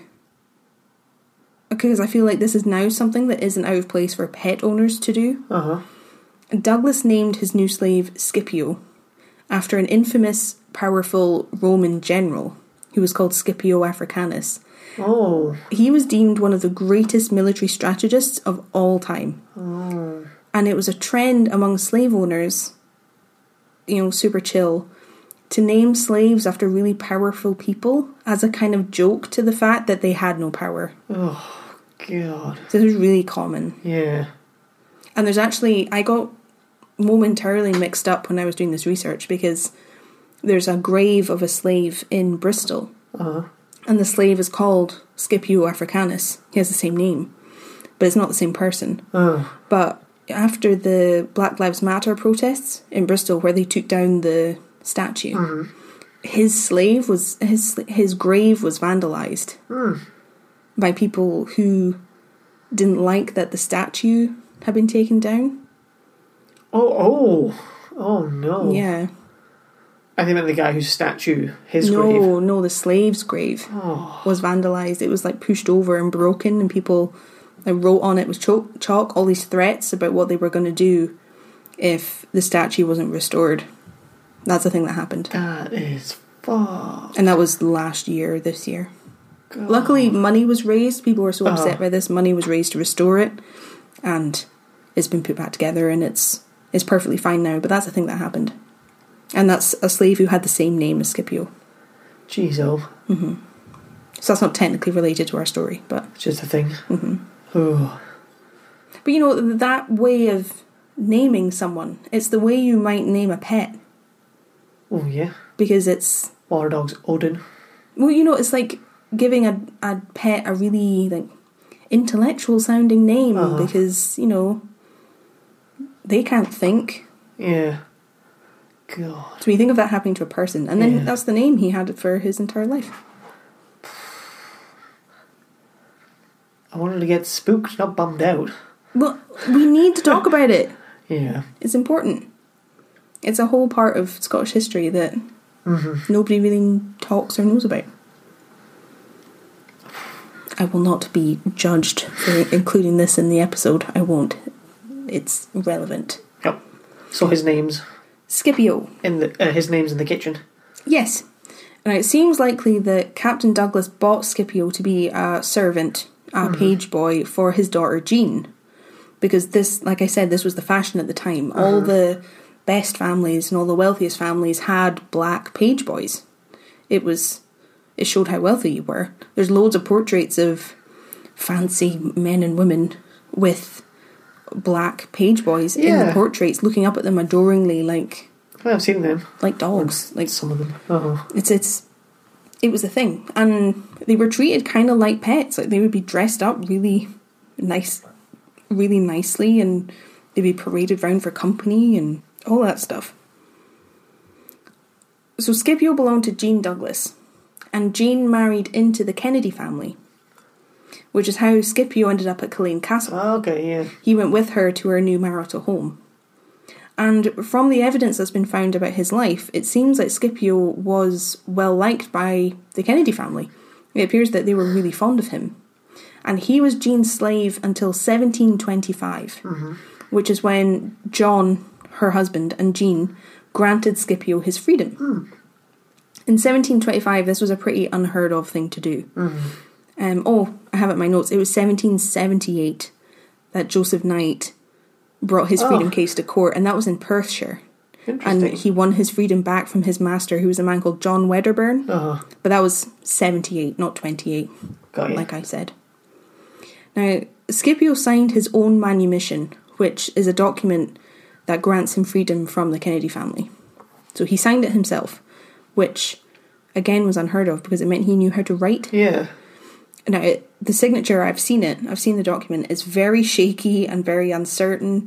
because I feel like this is now something that isn't out of place for pet owners to do. Douglas named his new slave Scipio after an infamous, powerful Roman general who was called Scipio Africanus. Oh. He was deemed one of the greatest military strategists of all time. And it was a trend among slave owners, super chill, to name slaves after really powerful people as a kind of joke to the fact that they had no power. Oh, God. So this was really common. Yeah. And there's actually, I got momentarily mixed up when I was doing this research, because there's a grave of a slave in Bristol. And the slave is called Scipio Africanus. He has the same name, but it's not the same person. But after the Black Lives Matter protests in Bristol, where they took down the statue, his grave was vandalised by people who didn't like that the statue had been taken down. Oh no. Yeah. I think meant the guy whose statue, his grave. No, the slave's grave was vandalised. It was pushed over and broken, and people wrote on it with chalk all these threats about what they were going to do if the statue wasn't restored. That's the thing that happened. That is fucked. And that was this year. God. Luckily, money was raised. People were so upset by this. Money was raised to restore it, and it's been put back together, and it's perfectly fine now. But that's the thing that happened. And that's a slave who had the same name as Scipio. Jeez, So that's not technically related to our story, but it's just a thing. But that way of naming someone, it's the way you might name a pet. Oh, yeah. Because it's... Our dog's Odin. Well, it's like giving a pet a really, intellectual sounding name, because, they can't think. Yeah. God. So you think of that happening to a person, and then that's the name he had for his entire life. I wanted to get spooked, not bummed out. Well, we need to talk about it. Yeah. It's important. It's a whole part of Scottish history that nobody really talks or knows about. I will not be judged for including this in the episode. I won't. It's relevant. Yep. So his name's... Scipio. His name's in the kitchen. Yes. Now, it seems likely that Captain Douglas bought Scipio to be a servant, a page boy, for his daughter Jean. Because this, like I said, this was the fashion at the time. All the best families and all the wealthiest families had black page boys. It showed how wealthy you were. There's loads of portraits of fancy men and women with black page boys in the portraits, looking up at them adoringly, I've seen them, like dogs, some of them. It was a thing, and they were treated kind of like pets. They would be dressed up really nice really nicely, and they'd be paraded round for company and all that stuff. So Scipio belonged to Jean Douglas, and Jean married into the Kennedy family, which is how Scipio ended up at Culzean Castle. Oh, okay, yeah. He went with her to her new marital home. And from the evidence that's been found about his life, it seems like Scipio was well liked by the Kennedy family. It appears that they were really fond of him. And he was Jean's slave until 1725, which is when John, her husband, and Jean granted Scipio his freedom. In 1725, this was a pretty unheard of thing to do. I have it in my notes. It was 1778 that Joseph Knight brought his freedom case to court, and that was in Perthshire. And he won his freedom back from his master, who was a man called John Wedderburn. But that was 78, not 28, like I said. Now, Scipio signed his own manumission, which is a document that grants him freedom from the Kennedy family. So he signed it himself, which, again, was unheard of because it meant he knew how to write. Yeah. Now, the signature, I've seen the document, it's very shaky and very uncertain.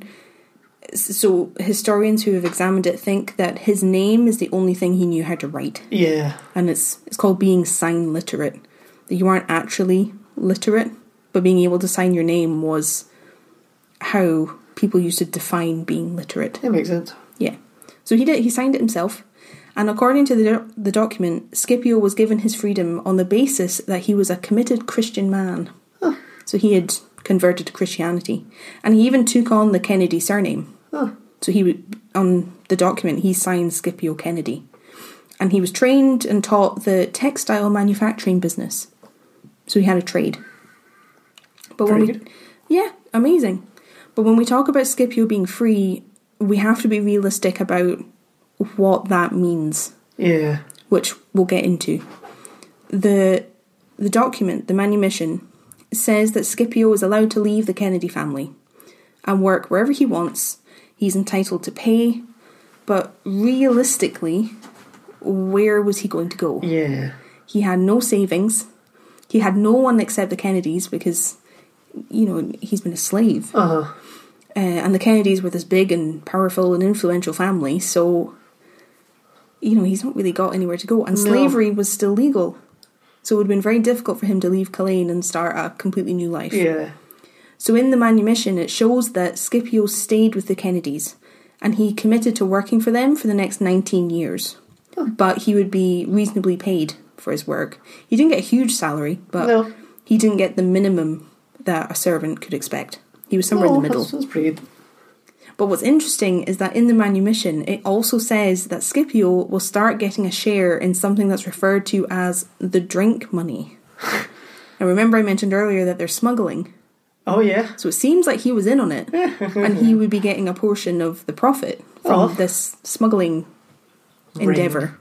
So historians who have examined it think that his name is the only thing he knew how to write. Yeah. And it's called being sign literate. You aren't actually literate, but being able to sign your name was how people used to define being literate. That makes sense. Yeah. So he signed it himself. And according to the document, Scipio was given his freedom on the basis that he was a committed Christian man. So he had converted to Christianity. And he even took on the Kennedy surname. So on the document, he signed Scipio Kennedy. And he was trained and taught the textile manufacturing business. So he had a trade. But yeah, amazing. But when we talk about Scipio being free, we have to be realistic about what that means. Yeah. Which we'll get into. The document, the manumission, says that Scipio is allowed to leave the Kennedy family and work wherever he wants. He's entitled to pay, but realistically, where was he going to go? Yeah. He had no savings. He had no one except the Kennedys because, he's been a slave. And the Kennedys were this big and powerful and influential family, so, he's not really got anywhere to go. And slavery was still legal. So it would have been very difficult for him to leave Culzean and start a completely new life. Yeah. So in the manumission, it shows that Scipio stayed with the Kennedys, and he committed to working for them for the next 19 years. But he would be reasonably paid for his work. He didn't get a huge salary, but he didn't get the minimum that a servant could expect. He was somewhere in the middle. That's pretty good. But what's interesting is that in the manumission, it also says that Scipio will start getting a share in something that's referred to as the drink money. Now remember I mentioned earlier that they're smuggling. Oh, yeah. So it seems like he was in on it, and he would be getting a portion of the profit from this smuggling endeavour.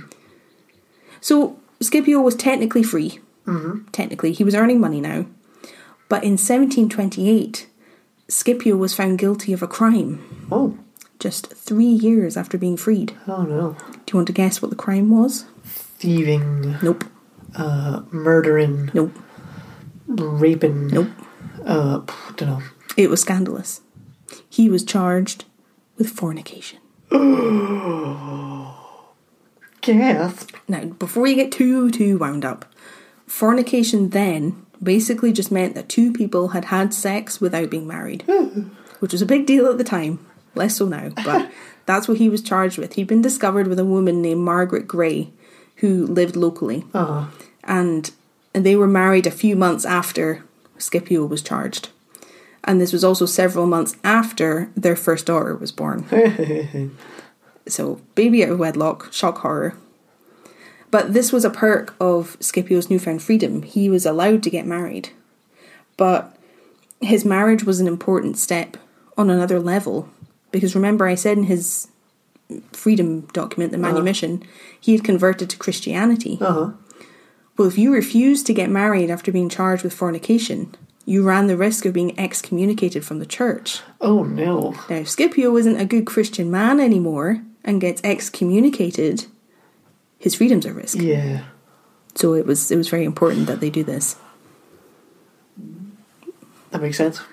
So Scipio was technically free. Technically, he was earning money now. But in 1728, Scipio was found guilty of a crime. Oh. Just 3 years after being freed. Oh, no. Do you want to guess what the crime was? Thieving. Nope. Murdering. Nope. Raping. Nope. Don't know. It was scandalous. He was charged with fornication. Gasp. Now, before you get too wound up, fornication then basically just meant that two people had had sex without being married, which was a big deal at the time, less so now, but that's what he was charged with. He'd been discovered with a woman named Margaret Gray, who lived locally, and they were married a few months after Scipio was charged, and this was also several months after their first daughter was born. So, baby out of wedlock, shock horror. But this was a perk of Scipio's newfound freedom. He was allowed to get married. But his marriage was an important step on another level. Because remember, I said in his freedom document, the manumission, he had converted to Christianity. Well, if you refused to get married after being charged with fornication, you ran the risk of being excommunicated from the church. Oh, no. Now, if Scipio isn't a good Christian man anymore and gets excommunicated, his freedom's at risk. Yeah. So it was very important that they do this. That makes sense.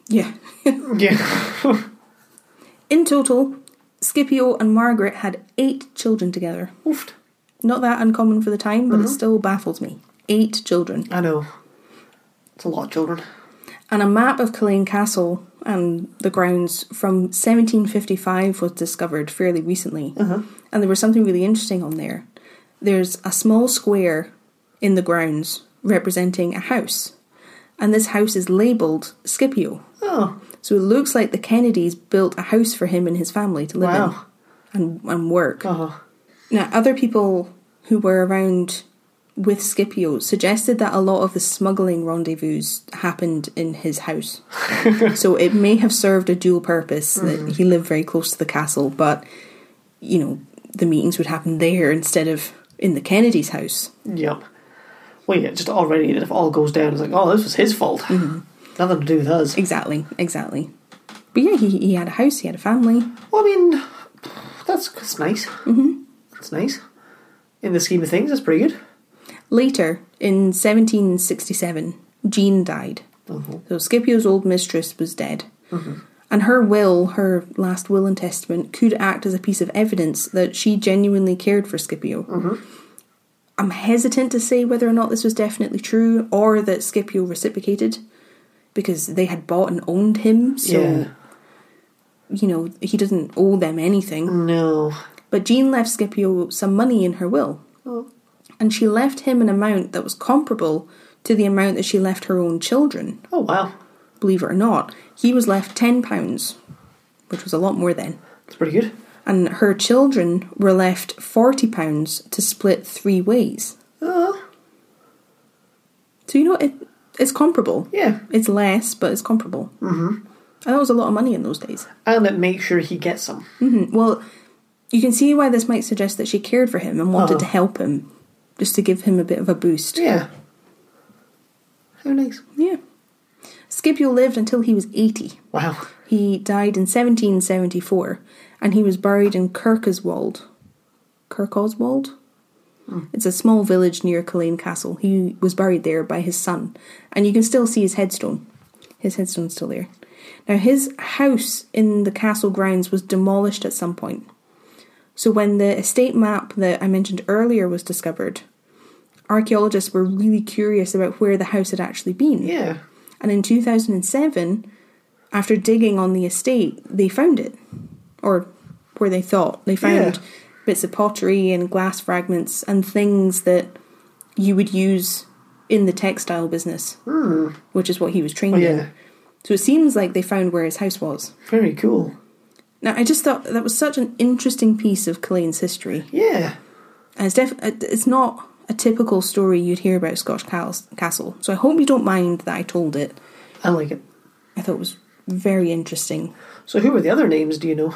Yeah. Yeah. In total, Scipio and Margaret had 8 children together. Oofed. Not that uncommon for the time, but it still baffles me. 8 children. I know. It's a lot of children. And a map of Culzean Castle and the grounds from 1755 was discovered fairly recently. And there was something really interesting on there. There's a small square in the grounds representing a house. And this house is labelled Scipio. Oh. So it looks like the Kennedys built a house for him and his family to live in and work. Now, other people who were around with Scipio suggested that a lot of the smuggling rendezvous happened in his house. So it may have served a dual purpose that he lived very close to the castle, but, you know, the meetings would happen there instead of in the Kennedys' house. Yep. Well, yeah, just already, if it all goes down, it's like, oh, this was his fault. Nothing to do with us. Exactly. But yeah, he had a house, he had a family. Well, I mean, that's nice. That's nice. In the scheme of things, that's pretty good. Later, in 1767, Jean died. So Scipio's old mistress was dead. And her will, her last will and testament, could act as a piece of evidence that she genuinely cared for Scipio. I'm hesitant to say whether or not this was definitely true, or that Scipio reciprocated, because they had bought and owned him, so, you know, he doesn't owe them anything. No. But Jean left Scipio some money in her will. And she left him an amount that was comparable to the amount that she left her own children. Oh, wow. Believe it or not. He was left £10, which was a lot more then. That's pretty good. And her children were left £40 to split 3 ways. Oh. So, you know, it's comparable. Yeah. It's less, but it's comparable. And that was a lot of money in those days. And it makes sure he gets some. Well, you can see why this might suggest that she cared for him and wanted to help him, just to give him a bit of a boost. Yeah. How nice. Yeah. Scipio lived until he was 80. Wow. He died in 1774, and he was buried in Kirkoswald. Kirkoswald? It's a small village near Culzean Castle. He was buried there by his son, and you can still see his headstone. His headstone's still there. Now, his house in the castle grounds was demolished at some point. So when the estate map that I mentioned earlier was discovered, archaeologists were really curious about where the house had actually been. Yeah. And in 2007, after digging on the estate, they found it. Or where they thought. They found bits of pottery and glass fragments and things that you would use in the textile business, which is what he was trained in. So it seems like they found where his house was. Very cool. Now, I just thought that was such an interesting piece of Culzean's history. Yeah. And it's not a typical story you'd hear about Scotch Castle. So I hope you don't mind that I told it. I like it. I thought it was very interesting. So who were the other names, do you know?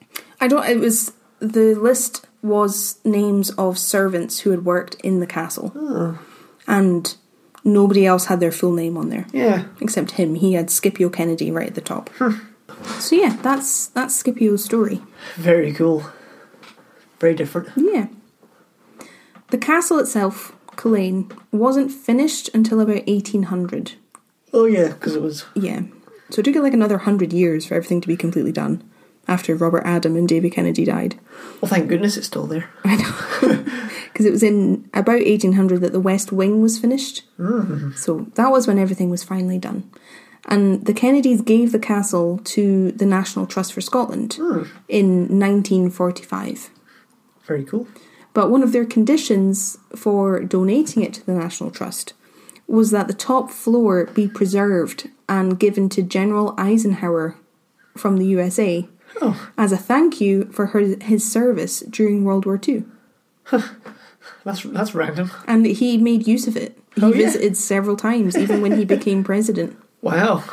The list was names of servants who had worked in the castle. And nobody else had their full name on there. Yeah. Except him. He had Scipio Kennedy right at the top. So yeah, that's Scipio's story. Very cool. Very different. Yeah. The castle itself, Culzean, wasn't finished until about 1800. Oh yeah, because it was... Yeah. So it took it like another 100 years for everything to be completely done, after Robert Adam and David Kennedy died. Well, thank goodness it's still there. I know. Because it was in about 1800 that the West Wing was finished. So that was when everything was finally done. And the Kennedys gave the castle to the National Trust for Scotland in 1945. Very cool. But one of their conditions for donating it to the National Trust was that the top floor be preserved and given to General Eisenhower from the USA as a thank you for his service during World War II. That's random. And he made use of it. He visited several times, even when he became president. Wow.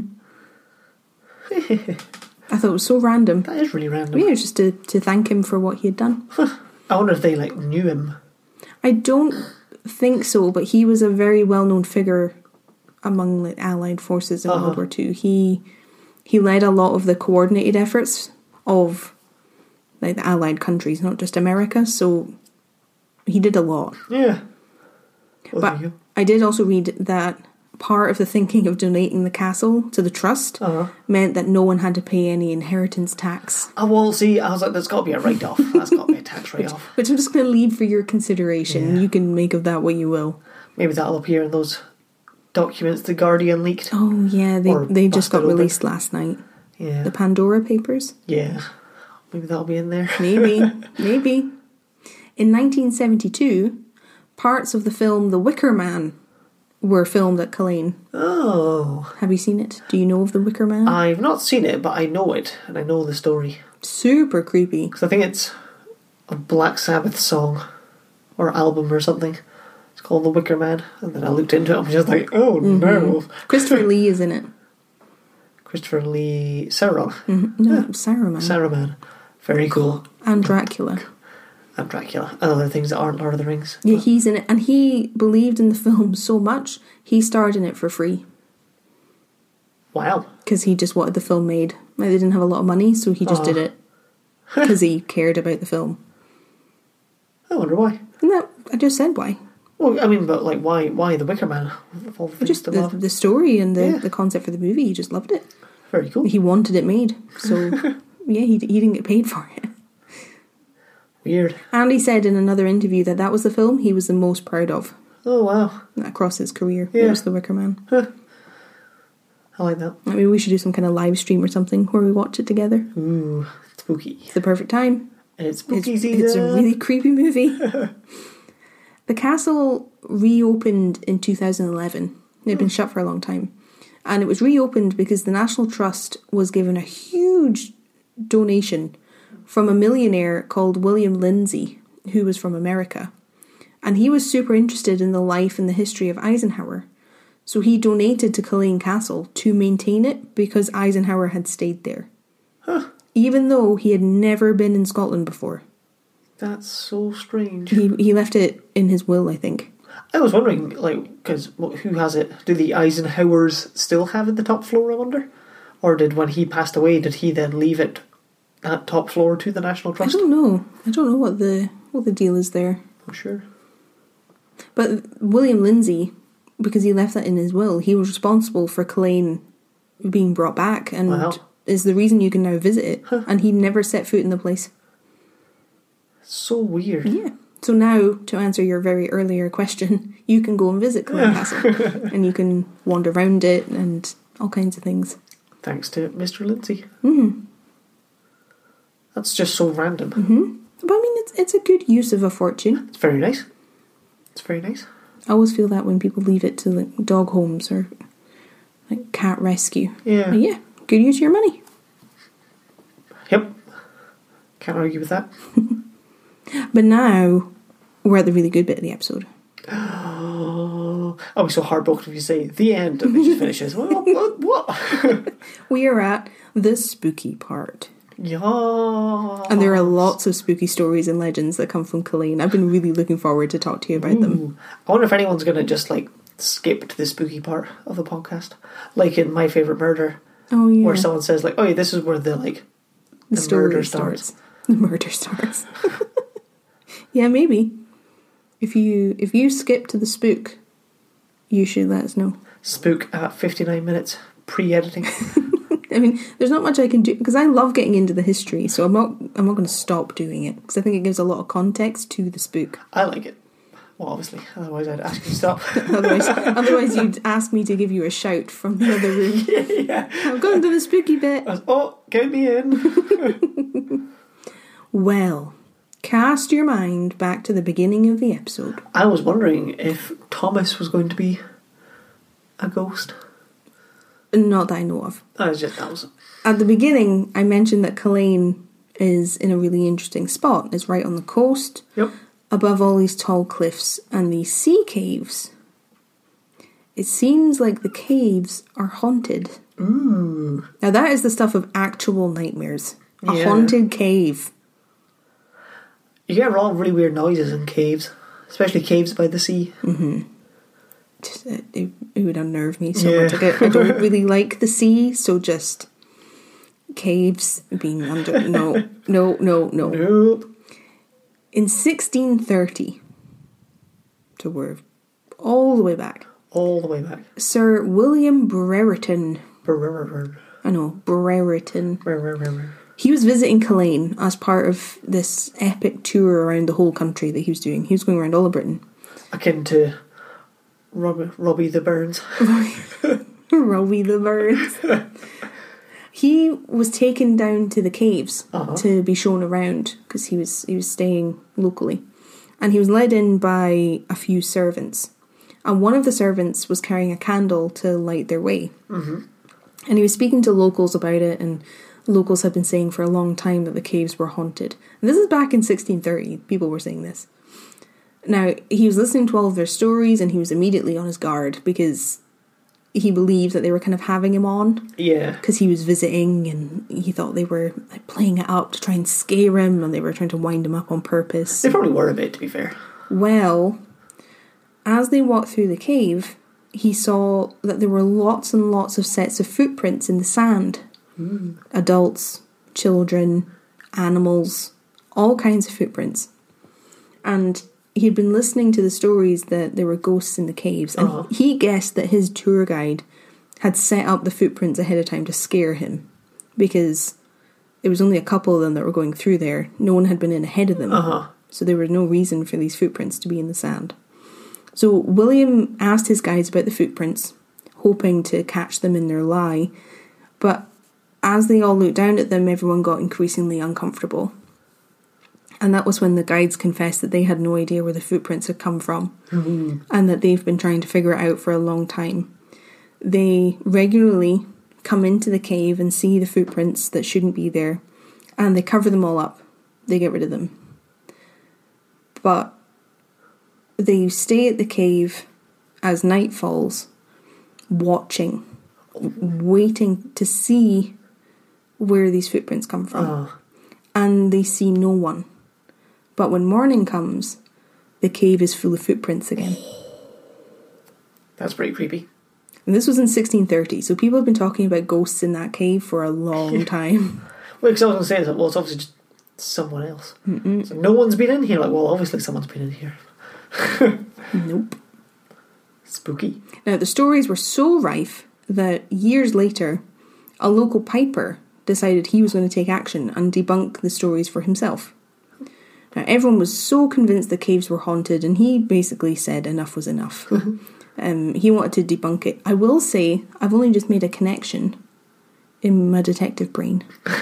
I thought it was so random. That is really random. Yeah, just to thank him for what he had done. I wonder if they knew him. I don't think so, but he was a very well-known figure among the Allied forces in World War II. He led a lot of the coordinated efforts of the Allied countries, not just America, so he did a lot. Yeah. Well, but I did also read that part of the thinking of donating the castle to the trust meant that no one had to pay any inheritance tax. Oh, well, see, I was like, there's got to be a write-off. That's got to be a tax write-off. Which I'm just going to leave for your consideration. Yeah. You can make of that what you will. Maybe that'll appear in those documents The Guardian leaked. Oh, yeah, they just got released last night. Yeah. The Pandora Papers? Yeah. Maybe that'll be in there. Maybe. In 1972, parts of the film The Wicker Man were filmed at Culzean. Oh. Have you seen it? Do you know of The Wicker Man? I've not seen it, but I know it, and I know the story. Super creepy. Because I think it's a Black Sabbath song, or album or something. It's called The Wicker Man, and then I looked into it and was just like, oh no. Christopher Lee is in it. Christopher Lee... Sauron. No, Saruman. Saruman. Very cool. And Dracula. And Dracula. And other things that aren't Lord of the Rings. Yeah, he's in it. And he believed in the film so much, he starred in it for free. Wow. Because he just wanted the film made. Like, they didn't have a lot of money, so he just did it. Because he cared about the film. I wonder why. No, I just said why. Well, I mean, but like, why The Wicker Man? Of all the things Just to love. the story and the concept for the movie, he just loved it. Very cool. He wanted it made. So, yeah, he didn't get paid for it. Weird. And he said in another interview that was the film he was the most proud of Oh, wow. across his career. Yeah. It was The Wicker Man. I like that. Maybe we should do some kind of live stream or something where we watch it together. Ooh, spooky. It's the perfect time. It's spooky season. It's a really creepy movie. The castle reopened in 2011. It had been shut for a long time. And it was reopened because the National Trust was given a huge donation from a millionaire called William Lindsay, who was from America. And he was super interested in the life and the history of Eisenhower. So he donated to Culzean Castle to maintain it because Eisenhower had stayed there. Huh. Even though he had never been in Scotland before. That's so strange. He left it in his will, I think. I was wondering, like, because who has it? Do the Eisenhowers still have it the top floor, I wonder? Or did, when he passed away, did he then leave it at top floor to the National Trust? I don't know. I don't know what the deal is there. I'm sure. But William Lindsay, because he left that in his will, he was responsible for Culzean being brought back and Wow. is the reason you can now visit it. Huh. And he never set foot in the place. So weird. Yeah. So now, to answer your very earlier question, you can go and visit Culzean Castle. And you can wander around it and all kinds of things. Thanks to Mr. Lindsay. Mm-hmm. That's just so random. Mm-hmm. But I mean, it's a good use of a fortune. It's very nice. It's very nice. I always feel that when people leave it to like dog homes or like cat rescue. Yeah. But yeah, good use of your money. Yep. Can't argue with that. But now we're at the really good bit of the episode. Oh, I'll be so heartbroken if you say the end and it just finishes. Well, what? We are at the spooky part. Yeah. And there are lots of spooky stories and legends that come from Culzean. I've been really looking forward to talk to you about them. I wonder if anyone's going to just like skip to the spooky part of the podcast. Like in My Favourite Murder. Oh yeah. Where someone says like, oh yeah, this is where the story murder starts. The murder starts. Yeah, maybe. If you skip to the spook, you should let us know. Spook at 59 minutes pre-editing. I mean, there's not much I can do because I love getting into the history, so I'm not going to stop doing it because I think it gives a lot of context to the spook. I like it. Well, obviously, otherwise I'd ask you to stop. otherwise you'd ask me to give you a shout from the other room. Yeah. I'm going to the spooky bit. Oh, get me in. Well, cast your mind back to the beginning of the episode. I was wondering if Thomas was going to be a ghost. Not that I know of. That was At the beginning, I mentioned that Culzean is in a really interesting spot. It's right on the coast, Yep. above all these tall cliffs and these sea caves. It seems like the caves are haunted. Ooh. Now that is the stuff of actual nightmares. A Yeah. haunted cave. You get a lot of really weird noises in caves, especially caves by the sea. Mm-hmm. Just, it would unnerve me so Yeah. much. I don't really like the sea, so just caves being under. No. Nope. In 1630, so we're all the way back. All the way back. Sir William Brereton. I know, Brereton. He was visiting Culzean as part of this epic tour around the whole country that he was doing. He was going around all of Britain. Akin to Robbie the Burns. Robbie the Burns. He was taken down to the caves to be shown around because he was staying locally. And he was led in by a few servants. And one of the servants was carrying a candle to light their way. Mm-hmm. And he was speaking to locals about it, and locals had been saying for a long time that the caves were haunted. And this is back in 1630, people were saying this. Now, he was listening to all of their stories, and he was immediately on his guard because he believed that they were kind of having him on. Yeah. Because he was visiting, and he thought they were like playing it up to try and scare him, and they were trying to wind him up on purpose. They probably were a bit, to be fair. Well, as they walked through the cave, he saw that there were lots and lots of sets of footprints in the sand. Adults, children, animals, all kinds of footprints. And he'd been listening to the stories that there were ghosts in the caves, and he guessed that his tour guide had set up the footprints ahead of time to scare him, because there was only a couple of them that were going through there. No one had been in ahead of them, so there was no reason for these footprints to be in the sand. So William asked his guides about the footprints, hoping to catch them in their lie, but as they all looked down at them, everyone got increasingly uncomfortable. And that was when the guides confessed that they had no idea where the footprints had come from, and that they've been trying to figure it out for a long time. They regularly come into the cave and see the footprints that shouldn't be there, and they cover them all up. They get rid of them. But they stay at the cave as night falls, watching, waiting to see where these footprints come from. And they see no one. But when morning comes, the cave is full of footprints again. That's pretty creepy. And this was in 1630, so people have been talking about ghosts in that cave for a long time. Well, because I was going to say that, well, it's obviously just someone else. So no one's been in here. Like, well, obviously someone's been in here. Nope. Spooky. Now, the stories were so rife that years later, a local piper decided he was going to take action and debunk the stories for himself. Now, everyone was so convinced the caves were haunted, and he basically said enough was enough. He wanted to debunk it. I will say, I've only just made a connection in my detective brain.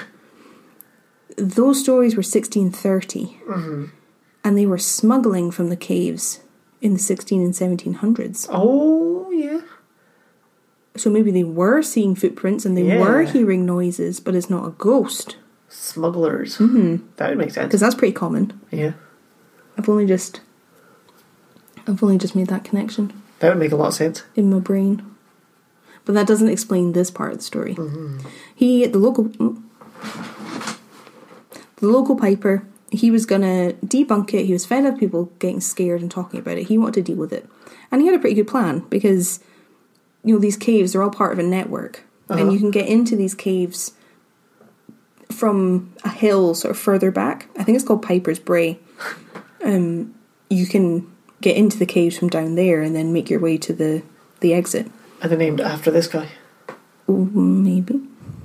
Those stories were 1630, and they were smuggling from the caves in the 16 and 1700s. Oh, yeah. So maybe they were seeing footprints and they were hearing noises, but it's not a ghost. Smugglers. That would make sense. Because that's pretty common. Yeah. I've only just made that connection. That would make a lot of sense. In my brain. But that doesn't explain this part of the story. The local piper, he was going to debunk it. He was fed up people getting scared and talking about it. He wanted to deal with it. And he had a pretty good plan because, these caves are all part of a network. And you can get into these caves from a hill sort of further back. I think it's called Piper's Brae. You can get into the caves from down there and then make your way to the exit. Are they named after this guy? Maybe.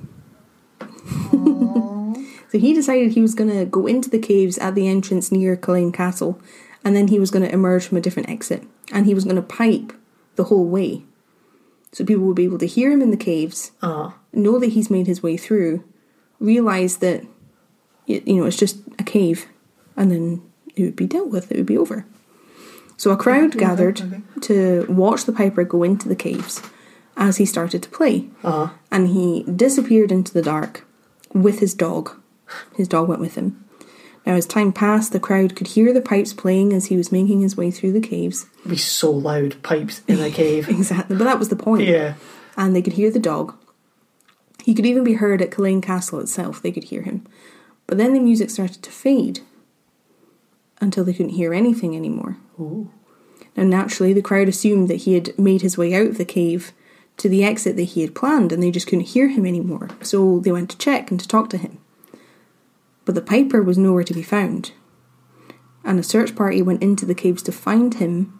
So he decided he was going to go into the caves at the entrance near Culzean Castle, and then he was going to emerge from a different exit, and he was going to pipe the whole way. So people would be able to hear him in the caves, know that he's made his way through, realise that, it's just a cave, and then it would be dealt with, it would be over. So a crowd gathered to watch the piper go into the caves as he started to play. And he disappeared into the dark with his dog. His dog went with him. Now, as time passed, the crowd could hear the pipes playing as he was making his way through the caves. It'd be so loud, pipes in a cave. Exactly, but that was the point. Yeah. And they could hear the dog. He could even be heard at Culzean Castle itself. They could hear him. But then the music started to fade until they couldn't hear anything anymore. Ooh. Now, naturally, the crowd assumed that he had made his way out of the cave to the exit that he had planned, and they just couldn't hear him anymore. So they went to check and to talk to him. But the piper was nowhere to be found. And a search party went into the caves to find him,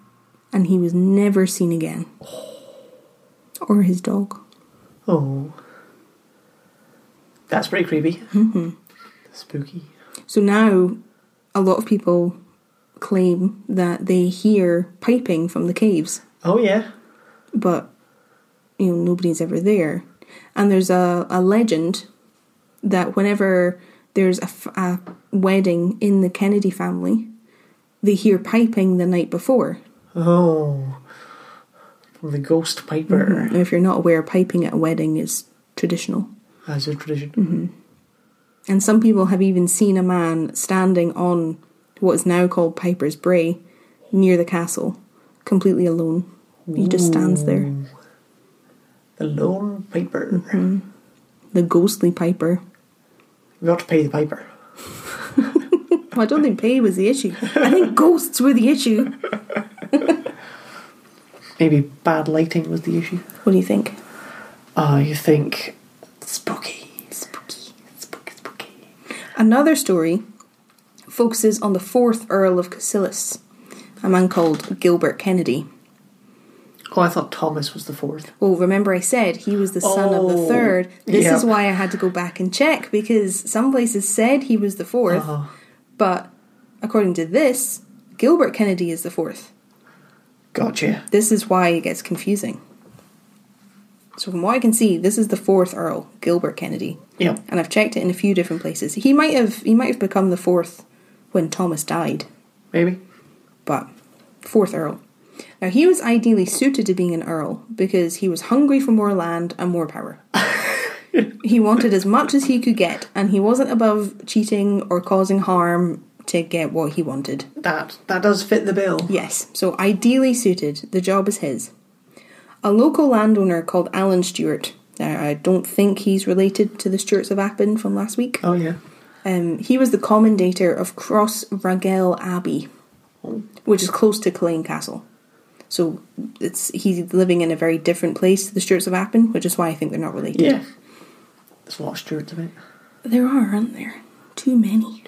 and he was never seen again. Or his dog. Oh. That's pretty creepy. Mm-hmm. Spooky. So now, a lot of people claim that they hear piping from the caves. Oh, yeah. But, nobody's ever there. And there's a legend that whenever there's a wedding in the Kennedy family, they hear piping the night before. Oh. From the ghost piper. Mm-hmm. If you're not aware, piping at a wedding is traditional. As a tradition. Mm-hmm. And some people have even seen a man standing on what is now called Piper's Brae near the castle, completely alone. He just stands there. The lone piper. Mm-hmm. The ghostly piper. We ought to pay the piper. Well, I don't think pay was the issue. I think ghosts were the issue. Maybe bad lighting was the issue. What do you think? I think spooky. Another story focuses on the 4th Earl of Cassillis, a man called Gilbert Kennedy. Oh, I thought Thomas was the 4th. Well, remember I said he was the son of the 3rd. This is why I had to go back and check, because some places said he was the 4th, but according to this, Gilbert Kennedy is the 4th. Gotcha. This is why it gets confusing. So from what I can see, this is the 4th Earl, Gilbert Kennedy. Yeah. And I've checked it in a few different places. He might have become the 4th when Thomas died. Maybe. But 4th Earl. Now he was ideally suited to being an Earl because he was hungry for more land and more power. He wanted as much as he could get, and he wasn't above cheating or causing harm to get what he wanted. That does fit the bill. Yes, so ideally suited. The job is his. A local landowner called Alan Stewart. Now, I don't think he's related to the Stewarts of Appin from last week. Oh, yeah. He was the commendator of Cross Ragel Abbey, which is close to Culzean Castle. So he's living in a very different place to the Stewarts of Appin, which is why I think they're not related. Yeah. There's a lot of Stewarts of it. There are, aren't there? Too many.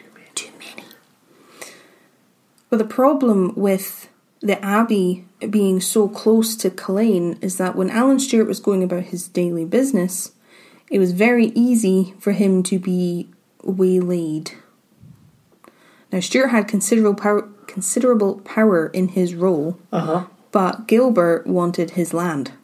But the problem with the abbey being so close to Culzean is that when Alan Stewart was going about his daily business, it was very easy for him to be waylaid. Now, Stewart had considerable power in his role, but Gilbert wanted his land.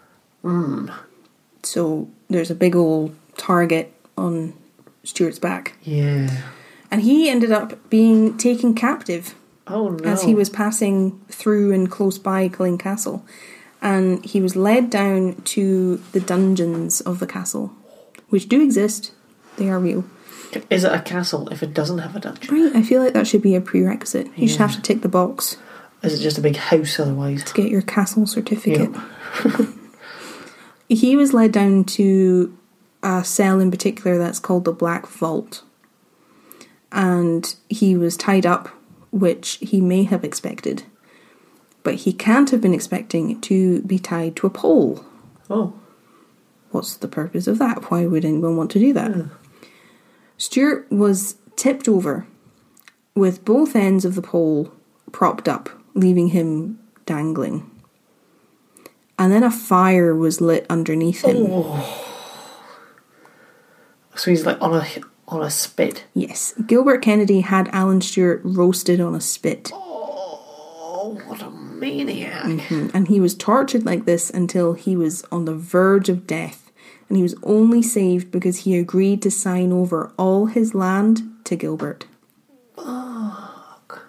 So there's a big old target on Stewart's back. Yeah. And he ended up being taken captive. Oh, no. As he was passing through and close by Culzean Castle. And he was led down to the dungeons of the castle, which do exist. They are real. Is it a castle if it doesn't have a dungeon? Right, I feel like that should be a prerequisite. You just have to tick the box. Is it just a big house otherwise? To get your castle certificate. Yep. He was led down to a cell in particular that's called the Black Vault. And he was tied up, which he may have expected. But he can't have been expecting to be tied to a pole. Oh. What's the purpose of that? Why would anyone want to do that? Yeah. Stewart was tipped over with both ends of the pole propped up, leaving him dangling. And then a fire was lit underneath him. Oh. So he's like on a spit. Yes. Gilbert Kennedy had Alan Stewart roasted on a spit. Oh, what a maniac. Mm-hmm. And he was tortured like this until he was on the verge of death. And he was only saved because he agreed to sign over all his land to Gilbert. Fuck.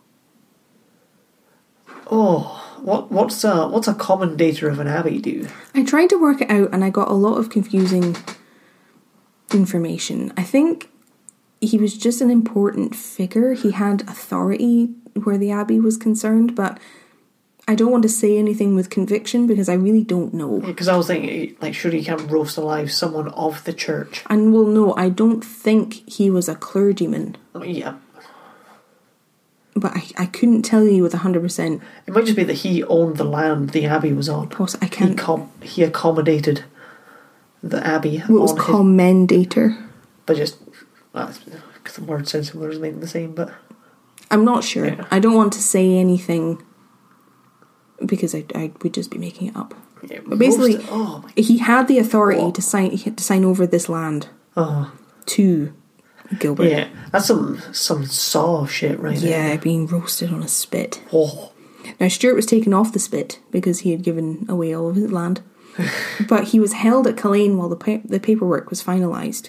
Oh, what's a commendator of an abbey do? I tried to work it out and I got a lot of confusing information. I think he was just an important figure. He had authority where the abbey was concerned, but I don't want to say anything with conviction because I really don't know. Because I was thinking, like, surely you can't roast alive someone of the church. And well, no, I don't think he was a clergyman. Yeah. But I couldn't tell you with 100%. It might just be that he owned the land the abbey was on. I can't. He accommodated the abbey. What was commendator? But just, because the word sounds similar as meaning the same, but... I'm not sure. Yeah. I don't want to say anything because I would just be making it up. Yeah, But basically, my he had the authority Oh. to sign over this land oh. to Gilbert. Yeah, that's some Saw shit right there. Yeah, being roasted on a spit. Oh. Now, Stuart was taken off the spit because he had given away all of his land. But he was held at Culzean while the paperwork was finalised.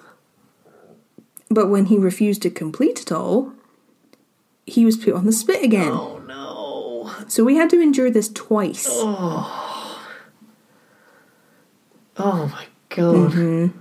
But when he refused to complete it all, he was put on the spit again. Oh no. So we had to endure this twice. Oh my god. Mm-hmm.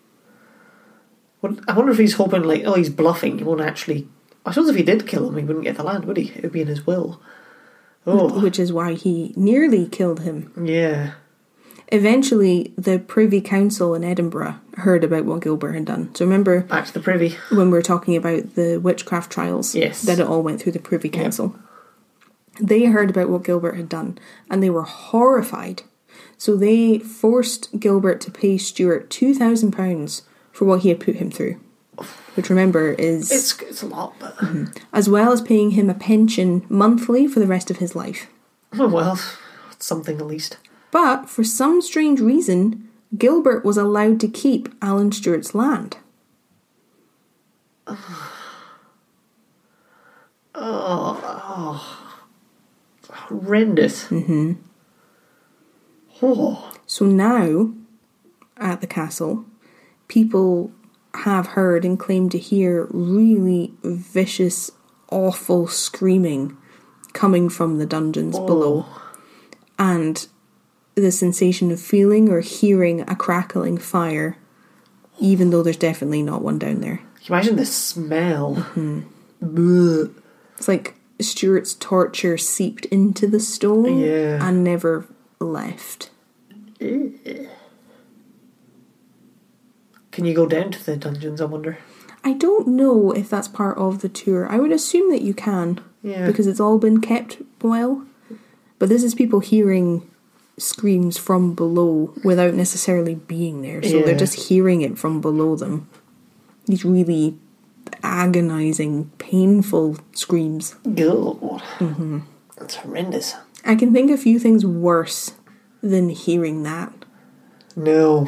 I wonder if he's hoping, like, oh, he's bluffing. He won't actually. I suppose if he did kill him, he wouldn't get the land, would he? It would be in his will. Oh. Which is why he nearly killed him. Yeah. Eventually, the Privy Council in Edinburgh heard about what Gilbert had done. So remember, Back to the Privy. when we were talking about the witchcraft trials, Yes. that it all went through the Privy Council. They heard about what Gilbert had done, and they were horrified. So they forced Gilbert to pay Stuart £2,000 for what he had put him through. Which, remember, is... It's a lot, but... as well as paying him a pension monthly for the rest of his life. Oh, well, it's something at least. But, for some strange reason, Gilbert was allowed to keep Alan Stewart's land. Horrendous. Mm-hmm. Oh. So now, at the castle, people have heard and claim to hear really vicious, awful screaming coming from the dungeons below. And the sensation of feeling or hearing a crackling fire, even though there's definitely not one down there. Can you imagine the smell? Mm-hmm. It's like Stuart's torture seeped into the stone and never left. Can you go down to the dungeons, I wonder? I don't know if that's part of the tour. I would assume that you can, because it's all been kept well. But this is people hearing screams from below without necessarily being there. So they're just hearing it from below them. These really agonising, painful screams. God. Mm-hmm. That's horrendous. I can think a few things worse than hearing that. No.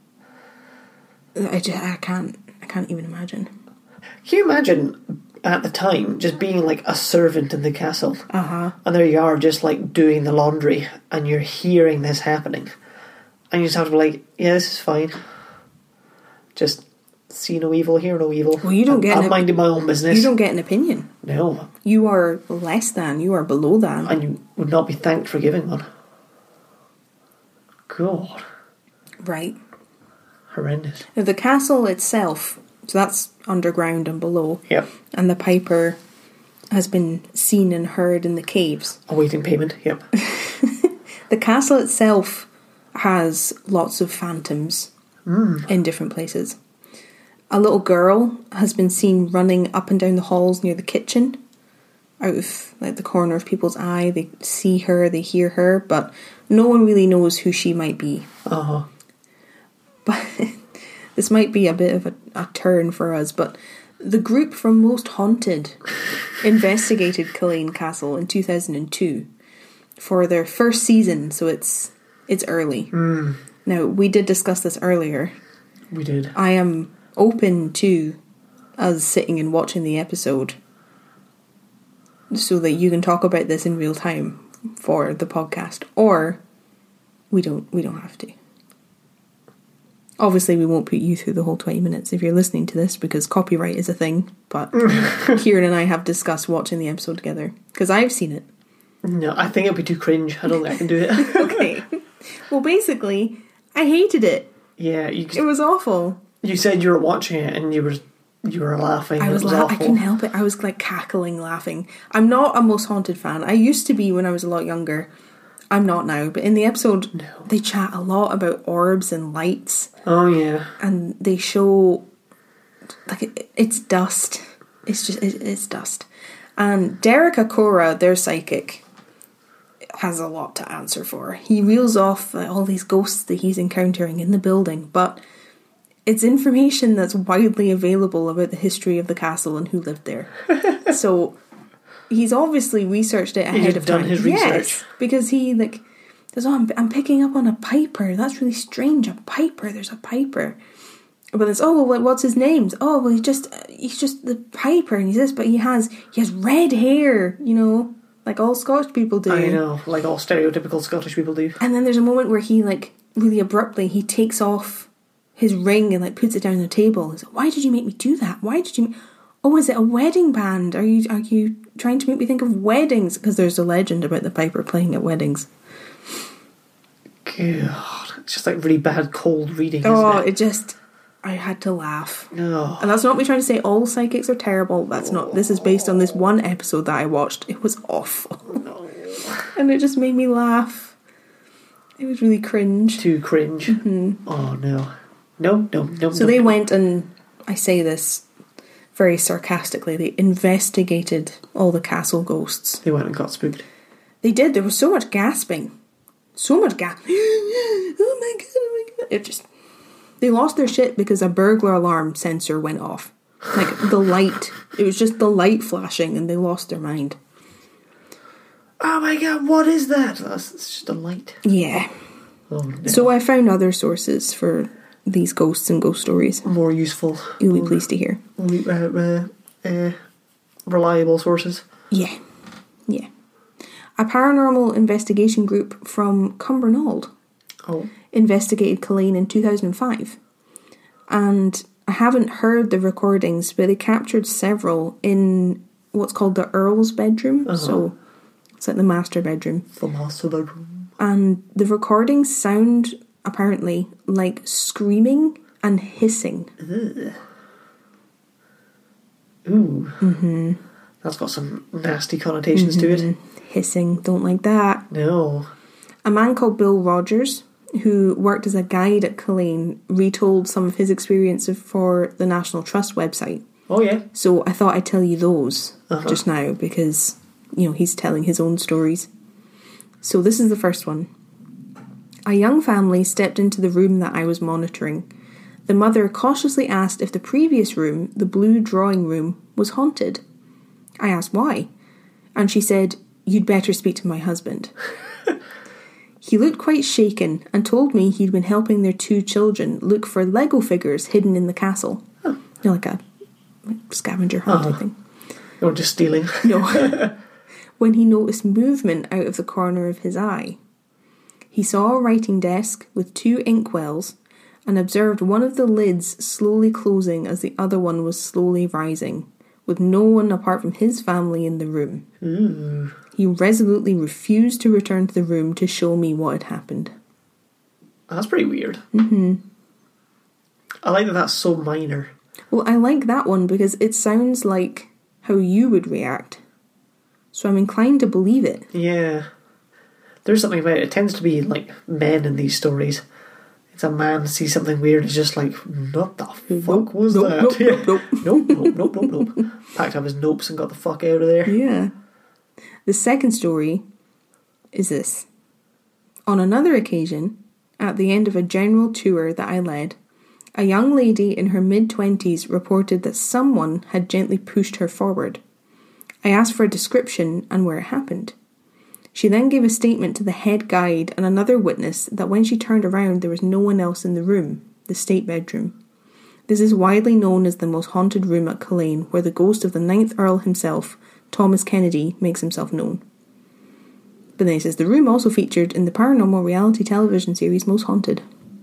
I can't even imagine. Can you imagine at the time just being like a servant in the castle? Uh-huh. And there you are just like doing the laundry and you're hearing this happening. And you just have to be like, yeah, this is fine. Just see no evil, hear no evil. Well, you don't get... I'm minding my own business. You don't get an opinion. No. You are less than, you are below than. And you would not be thanked for giving one. God. Right. Horrendous. Now, the castle itself, so that's underground and below. Yep. And the piper has been seen and heard in the caves. Awaiting payment, yep. The castle itself has lots of phantoms in different places. A little girl has been seen running up and down the halls near the kitchen, out of like the corner of people's eye. They see her, they hear her, but no one really knows who she might be. Uh-huh. But this might be a bit of a turn for us, but the group from Most Haunted investigated Culzean Castle in 2002 for their first season, so it's early. Now, we did discuss this earlier. We did. I am open to us sitting and watching the episode so that you can talk about this in real time for the podcast, or we don't have to. Obviously, we won't put you through the whole 20 minutes if you're listening to this, because copyright is a thing, but Kieran and I have discussed watching the episode together, because I've seen it. No, I think it'd be too cringe. I don't think I can do it. Okay. Well, basically, I hated it. Yeah, It was awful. You said you were watching it and you were laughing. I was awful. I couldn't help it. I was like cackling, laughing. I'm not a Most Haunted fan. I used to be when I was a lot younger. I'm not now. But in the episode, they chat a lot about orbs and lights. Oh yeah. And they show like it's dust. It's dust. And Derek Akora, their psychic, has a lot to answer for. He reels off all these ghosts that he's encountering in the building, but it's information that's widely available about the history of the castle and who lived there. So he's obviously researched it ahead of time. Done his research. Yes, because he says, "Oh, I'm picking up on a piper. That's really strange. A piper. There's a piper." But it's, "Oh, well, what's his name?" "Oh, well, he's just the piper, and he's this, but he has red hair, like all Scottish people do." I know, like all stereotypical Scottish people do. And then there's a moment where he, like, really abruptly, he takes off his ring and, like, puts it down on the table. He's like, "Why did you make me do that? Why did you... Oh, is it a wedding band? Are you trying to make me think of weddings?" Because there's a legend about the piper playing at weddings. God, it's just like really bad cold reading, Oh, isn't it? I had to laugh. No. And that's not me trying to say all psychics are terrible. That's not... This is based on this one episode that I watched. It was awful. No. And it just made me laugh. It was really cringe. Too cringe. Mm-hmm. Oh, no. No. So they went and, I say this very sarcastically, they investigated all the castle ghosts. They went and got spooked. They did. There was so much gasping. Oh my god, oh my god. It just... They lost their shit because a burglar alarm sensor went off. Like, the light. It was just the light flashing and they lost their mind. Oh my god, what is that? It's just a light. Yeah. Oh, no. So I found other sources for these ghosts and ghost stories. More useful. You'll be pleased to hear. Reliable sources. Yeah. A paranormal investigation group from Cumbernauld investigated Culzean in 2005. And I haven't heard the recordings, but they captured several in what's called the Earl's bedroom. So it's like the master bedroom. The master bedroom. And the recordings sound, apparently, like screaming and hissing. Ugh. Ooh. Mm-hmm. That's got some nasty connotations to it. Hissing, don't like that. No. A man called Bill Rogers, who worked as a guide at Culzean, retold some of his experiences for the National Trust website. Oh, yeah. So I thought I'd tell you those just now because, he's telling his own stories. So this is the first one. A young family stepped into the room that I was monitoring. The mother cautiously asked if the previous room, the blue drawing room, was haunted. I asked why, and she said, "You'd better speak to my husband." He looked quite shaken and told me he'd been helping their 2 children look for Lego figures hidden in the castle. Oh. Like a scavenger hunt thing. Or just stealing. No. When he noticed movement out of the corner of his eye. He saw a writing desk with 2 inkwells and observed one of the lids slowly closing as the other one was slowly rising, with no one apart from his family in the room. Ooh. He resolutely refused to return to the room to show me what had happened. That's pretty weird. Mm-hmm. I like that that's so minor. Well, I like that one because it sounds like how you would react. So I'm inclined to believe it. Yeah. There's something about it. It tends to be like men in these stories. It's a man sees something weird, it's just like, what the fuck was that? Nope. Packed up his nopes and got the fuck out of there. Yeah. The second story is this. On another occasion, at the end of a general tour that I led, a young lady in her mid-20s reported that someone had gently pushed her forward. I asked for a description and where it happened. She then gave a statement to the head guide and another witness that when she turned around there was no one else in the room, the state bedroom. This is widely known as the most haunted room at Culzean, where the ghost of the 9th Earl himself, Thomas Kennedy, makes himself known. But then he says the room also featured in the paranormal reality television series Most Haunted.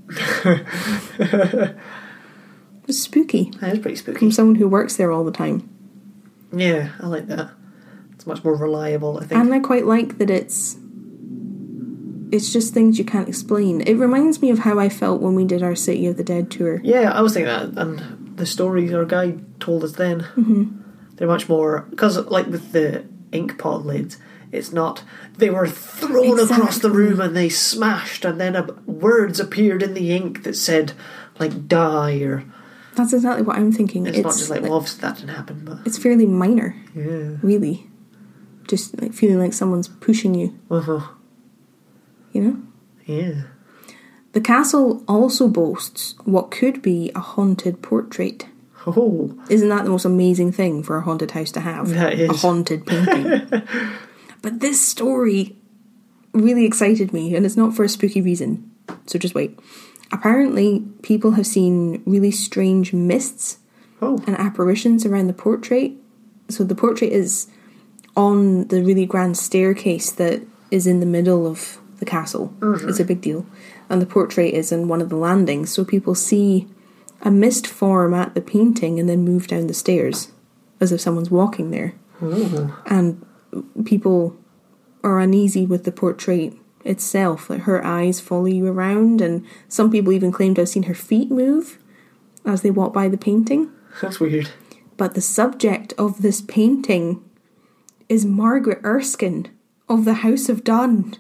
It's spooky. That is pretty spooky. From someone who works there all the time. Yeah, I like that. It's much more reliable, I think. And I quite like that it's just things you can't explain. It reminds me of how I felt when we did our City of the Dead tour. Yeah, I was thinking that, and the stories our guide told us then, they're much more, because like with the ink pot lids, it's not, they were thrown across the room and they smashed, and then words appeared in the ink that said, like, die, or... That's exactly what I'm thinking. It's not just like, well, obviously that didn't happen, but... It's fairly minor. Yeah. Really. Just like feeling like someone's pushing you. You know? Yeah. The castle also boasts what could be a haunted portrait. Oh, Isn't that the most amazing thing for a haunted house to have? That is. A haunted painting. But this story really excited me, and it's not for a spooky reason. So just wait. Apparently, people have seen really strange mists and apparitions around the portrait. So the portrait is on the really grand staircase that is in the middle of the castle. It's a big deal. And the portrait is in one of the landings. So people see a mist form at the painting and then move down the stairs as if someone's walking there. And people are uneasy with the portrait itself. Like her eyes follow you around, and some people even claim to have seen her feet move as they walk by the painting. That's weird. But the subject of this painting is Margaret Erskine of the House of Dun.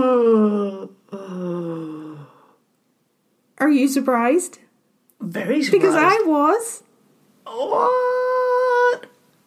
Are you surprised? Very surprised. Because I was. What?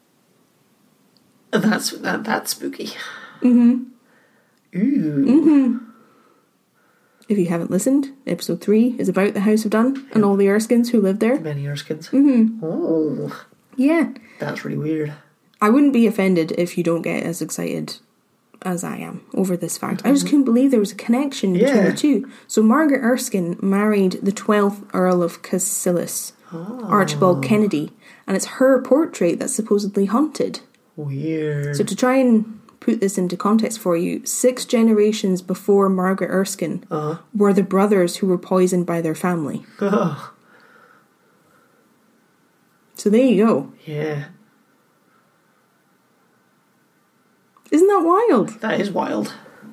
That's spooky. Mm-hmm. Ooh. Mm-hmm. If you haven't listened, episode 3 is about the House of Dun and all the Erskines who lived there. Many Erskines. Mm-hmm. Oh. Yeah. That's really weird. I wouldn't be offended if you don't get as excited as I am over this fact. I just couldn't believe there was a connection between the two. So Margaret Erskine married the 12th Earl of Cassilis, Archibald Kennedy, and it's her portrait that's supposedly haunted. Weird. So to try and put this into context for you, 6 generations before Margaret Erskine were the brothers who were poisoned by their family. So there you go. Yeah. Isn't that wild? That is wild.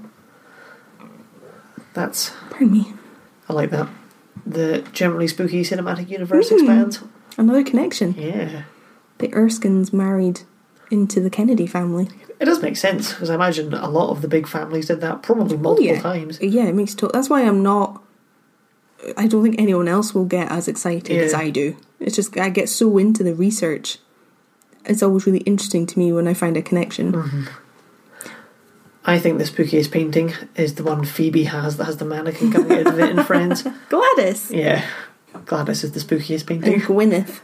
That's... Pardon me. I like that. The generally spooky cinematic universe expands. Another connection. Yeah. The Erskines married into the Kennedy family. It does make sense, because I imagine a lot of the big families did that probably multiple times. Yeah, it makes total... That's why I don't think anyone else will get as excited as I do. It's just, I get so into the research. It's always really interesting to me when I find a connection. I think the spookiest painting is the one Phoebe has that has the mannequin coming out of it in Friends. Gladys! Yeah. Gladys is the spookiest painting. And Gwyneth.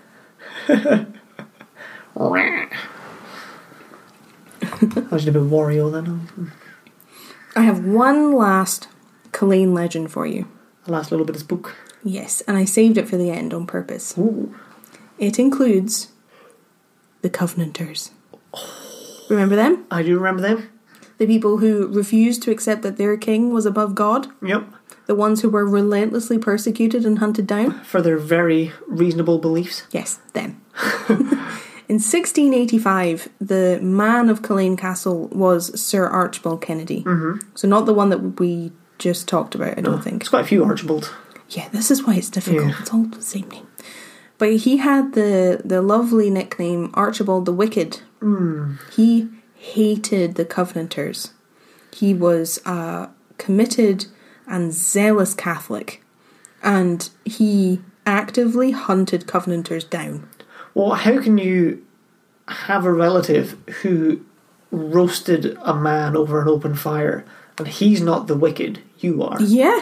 I should have been Wario then. I have one last Culzean legend for you. The last little bit of spook. Yes, and I saved it for the end on purpose. Ooh. It includes the Covenanters. Remember them? I do remember them. The people who refused to accept that their king was above God. Yep. The ones who were relentlessly persecuted and hunted down. For their very reasonable beliefs. Yes, them. In 1685, the man of Culzean Castle was Sir Archibald Kennedy. So not the one that we just talked about, I don't think. There's quite a few Archibalds. Yeah, this is why it's difficult. It's all the same name. But he had the lovely nickname Archibald the Wicked. He hated the Covenanters. He was a committed and zealous Catholic, and he actively hunted Covenanters down. Well, how can you have a relative who roasted a man over an open fire and he's not the wicked, you are? Yeah.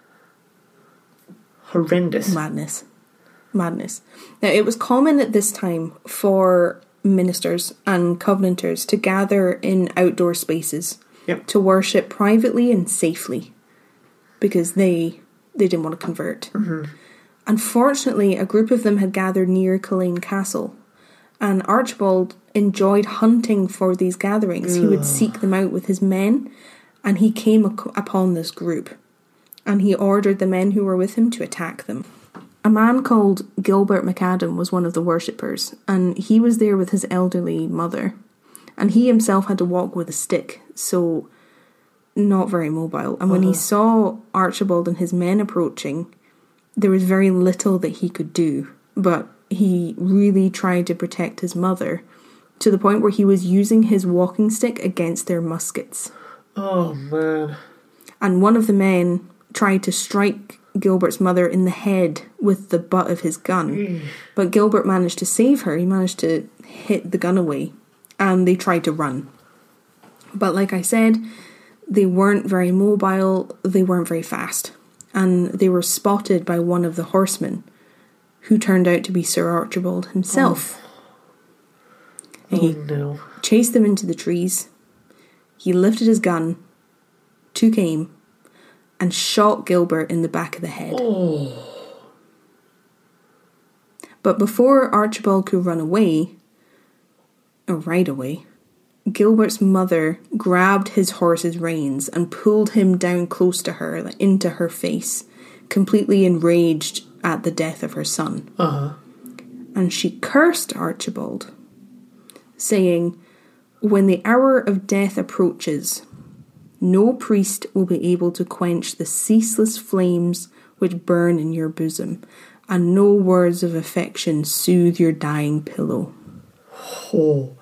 Horrendous. Madness. Now, it was common at this time for ministers and Covenanters to gather in outdoor spaces to worship privately and safely because they didn't want to convert. Unfortunately, a group of them had gathered near Culzean Castle, and Archibald enjoyed hunting for these gatherings. He would seek them out with his men, and he came upon this group, and he ordered the men who were with him to attack them. A man called Gilbert MacAdam was one of the worshippers, and he was there with his elderly mother, and he himself had to walk with a stick, so not very mobile. And when he saw Archibald and his men approaching, there was very little that he could do, but he really tried to protect his mother to the point where he was using his walking stick against their muskets. Oh, man. And one of the men tried to strike Gilbert's mother in the head with the butt of his gun. But Gilbert managed to save her. He managed to hit the gun away, and they tried to run. But like I said, they weren't very mobile, they weren't very fast. And they were spotted by one of the horsemen, who turned out to be Sir Archibald himself. He no. chased them into the trees. He lifted his gun, took aim, and shot Gilbert in the back of the head. Oh. But before Archibald could run away, or ride away, Gilbert's mother grabbed his horse's reins and pulled him down close to her, like into her face, completely enraged at the death of her son. Uh-huh. And she cursed Archibald, saying, "When the hour of death approaches, no priest will be able to quench the ceaseless flames which burn in your bosom, and no words of affection soothe your dying pillow." Oh.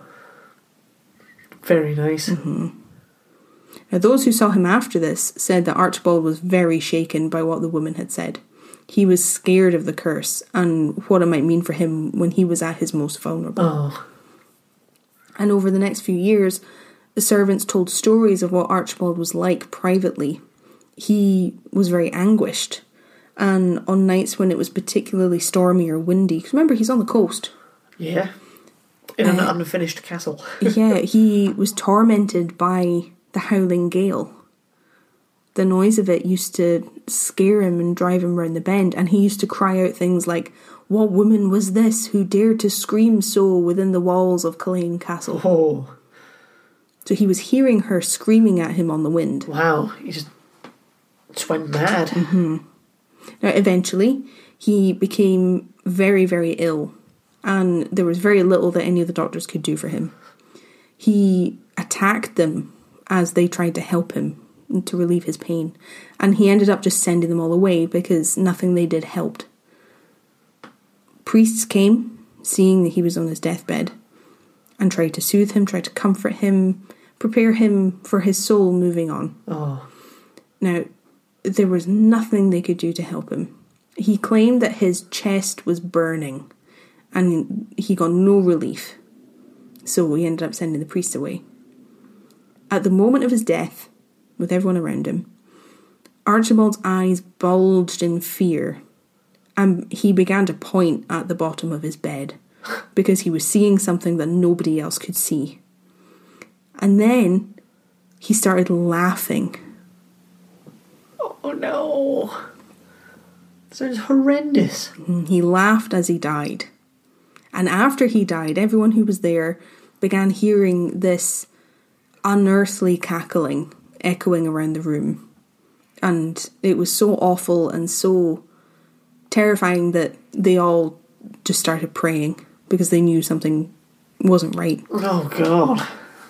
Very nice. Mm-hmm. Now, those who saw him after this said that Archibald was very shaken by what the woman had said. He was scared of the curse and what it might mean for him when he was at his most vulnerable. Oh. And over the next few years, the servants told stories of what Archibald was like privately. He was very anguished, and on nights when it was particularly stormy or windy, because remember, he's on the coast. Yeah. In an unfinished castle. Yeah, he was tormented by the howling gale. The noise of it used to scare him and drive him round the bend, and he used to cry out things like, "What woman was this who dared to scream so within the walls of Culzean Castle?" Oh. So he was hearing her screaming at him on the wind. Wow. He just went mad. Mm-hmm. Now, eventually, he became very, very ill, and there was very little that any of the doctors could do for him. He attacked them as they tried to help him to relieve his pain, and he ended up just sending them all away because nothing they did helped. Priests came, seeing that he was on his deathbed, and tried to soothe him, tried to comfort him, prepare him for his soul moving on. Oh. Now, there was nothing they could do to help him. He claimed that his chest was burning, and he got no relief. So he ended up sending the priests away. At the moment of his death, with everyone around him, Archibald's eyes bulged in fear, and he began to point at the bottom of his bed because he was seeing something that nobody else could see. And then he started laughing. Oh no. Sounds horrendous. He laughed as he died. And after he died, everyone who was there began hearing this unearthly cackling echoing around the room. And it was so awful and so terrifying that they all just started praying because they knew something wasn't right. Oh God.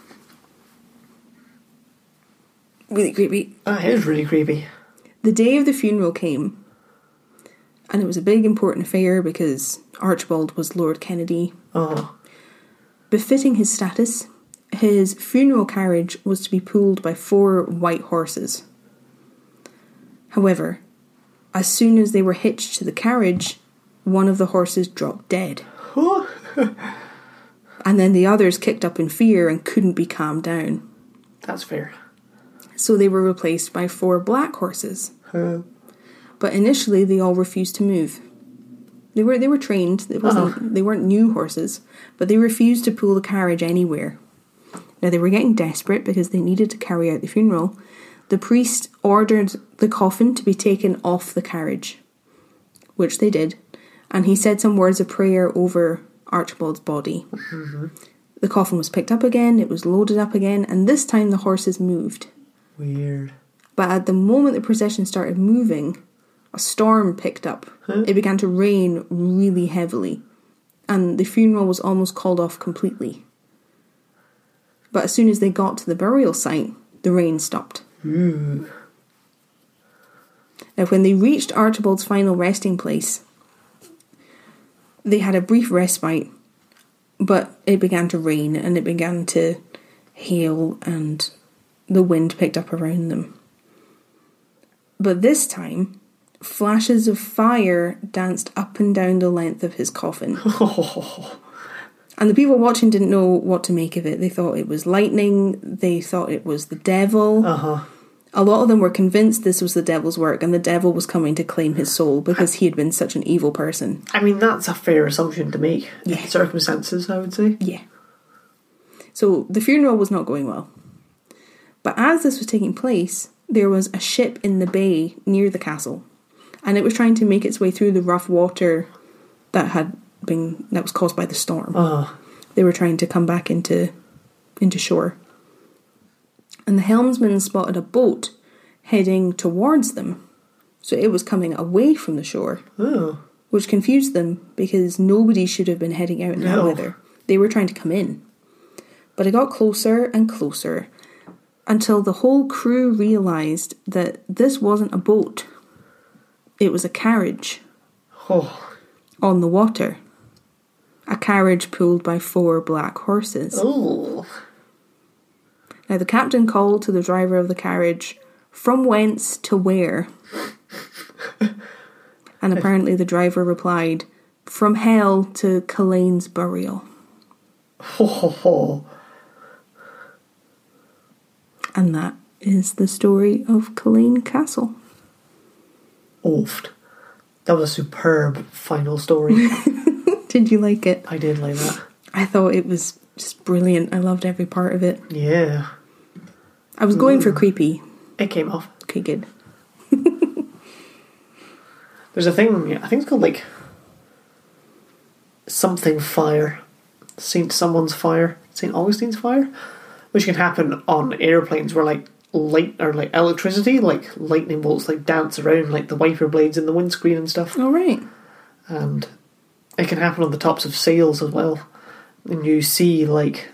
Really creepy. That is really creepy. The day of the funeral came, and it was a big important affair because Archibald was Lord Kennedy. Oh. Befitting his status, his funeral carriage was to be pulled by 4 white horses. However, as soon as they were hitched to the carriage, one of the horses dropped dead. And then the others kicked up in fear and couldn't be calmed down. That's fair. So they were replaced by 4 black horses. But initially they all refused to move. They were trained. They weren't new horses, but they refused to pull the carriage anywhere. Now they were getting desperate because they needed to carry out the funeral. The priest ordered the coffin to be taken off the carriage, which they did, and he said some words of prayer over Archibald's body. Mm-hmm. The coffin was picked up again, it was loaded up again, and this time the horses moved. Weird. But at the moment the procession started moving, a storm picked up. It began to rain really heavily, and the funeral was almost called off completely. But as soon as they got to the burial site, the rain stopped. Now, when they reached Archibald's final resting place, they had a brief respite, but it began to rain and it began to hail and the wind picked up around them. But this time, flashes of fire danced up and down the length of his coffin. And the people watching didn't know what to make of it. They thought it was lightning, they thought it was the devil. A lot of them were convinced this was the devil's work and the devil was coming to claim his soul because he had been such an evil person. I mean, that's a fair assumption to make. Yeah. Circumstances, I would say. Yeah. So the funeral was not going well. But as this was taking place, there was a ship in the bay near the castle, and it was trying to make its way through the rough water that was caused by the storm. They were trying to come back into shore. And the helmsman spotted a boat heading towards them. So it was coming away from the shore. Oh. Which confused them because nobody should have been heading out in that weather. They were trying to come in. But it got closer and closer until the whole crew realised that this wasn't a boat. It was a carriage on the water. A carriage pulled by 4 black horses. Oh. Now the captain called to the driver of the carriage, "From whence to where?" And apparently the driver replied, "From hell to Culain's burial." And that is the story of Culain Castle. Oft. That was a superb final story. Did you like it? I did like that. I thought it was just brilliant. I loved every part of it. Yeah. I was going for creepy. It came off. Okay, good. There's a thing, I think it's called like something fire. St. Someone's fire. St. Augustine's fire. Which can happen on airplanes where like light or like electricity, like lightning bolts like dance around like the wiper blades in the windscreen and stuff. All right. And it can happen on the tops of sails as well. And you see like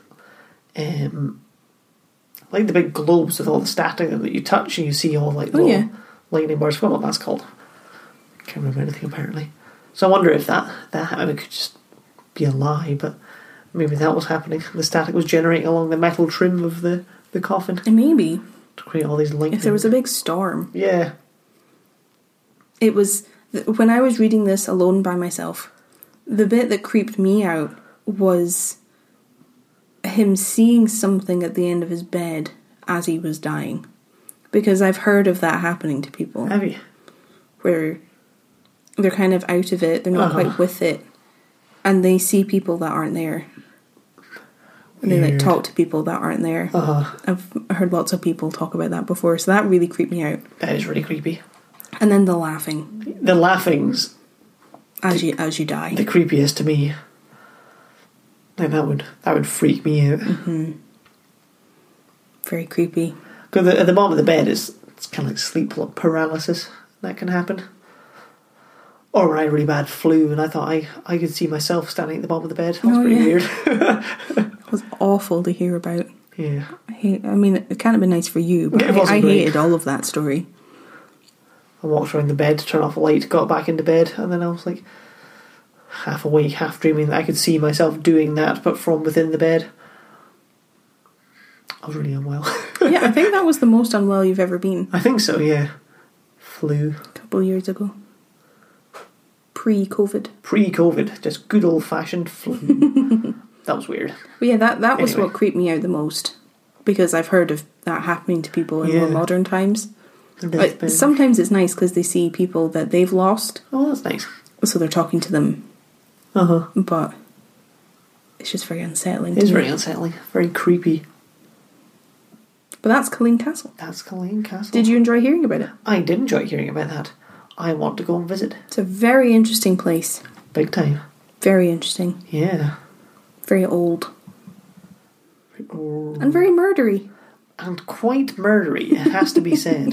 the big globes with all the static that you touch, and you see all like little lightning bars. I forgot what that's called. I can't remember anything apparently. So I wonder if that I mean, it could just be a lie, but maybe that was happening. The static was generating along the metal trim of the coffin. And maybe to create all these lightning. If there was a big storm. Yeah. It was when I was reading this alone by myself. The bit that creeped me out was him seeing something at the end of his bed as he was dying. Because I've heard of that happening to people. Have you? Where they're kind of out of it, they're not quite with it, and they see people that aren't there. And they like talk to people that aren't there. I've heard lots of people talk about that before, so that really creeped me out. That is really creepy. And then the laughing. The laughing's as you die. The creepiest to me. Like that would freak me out. Mm-hmm. Very creepy. Because at the bottom of the bed it's kind of like sleep paralysis that can happen. Or when I had really bad flu and I thought I could see myself standing at the bottom of the bed. That was pretty weird. It was awful to hear about. Yeah. I mean, it can't have been nice for you, but I hated all of that story. I walked around the bed, turned off the light, got back into bed, and then I was like half awake, half dreaming that I could see myself doing that, but from within the bed. I was really unwell. Yeah, I think that was the most unwell you've ever been. I think so, yeah. Flu. A couple of years ago. Pre-COVID. Pre-COVID, just good old-fashioned flu. That was weird. But yeah, that was what creeped me out the most. Because I've heard of that happening to people in more modern times. But sometimes it's nice because they see people that they've lost. Oh, that's nice. So they're talking to them. But it's just very unsettling. It is very unsettling. Very creepy. But that's Culain Castle. That's Culain Castle. Did you enjoy hearing about it? I did enjoy hearing about that. I want to go and visit. It's a very interesting place. Big time. Very interesting. Yeah. Very old. And very murdery. And quite murdery, it has to be said.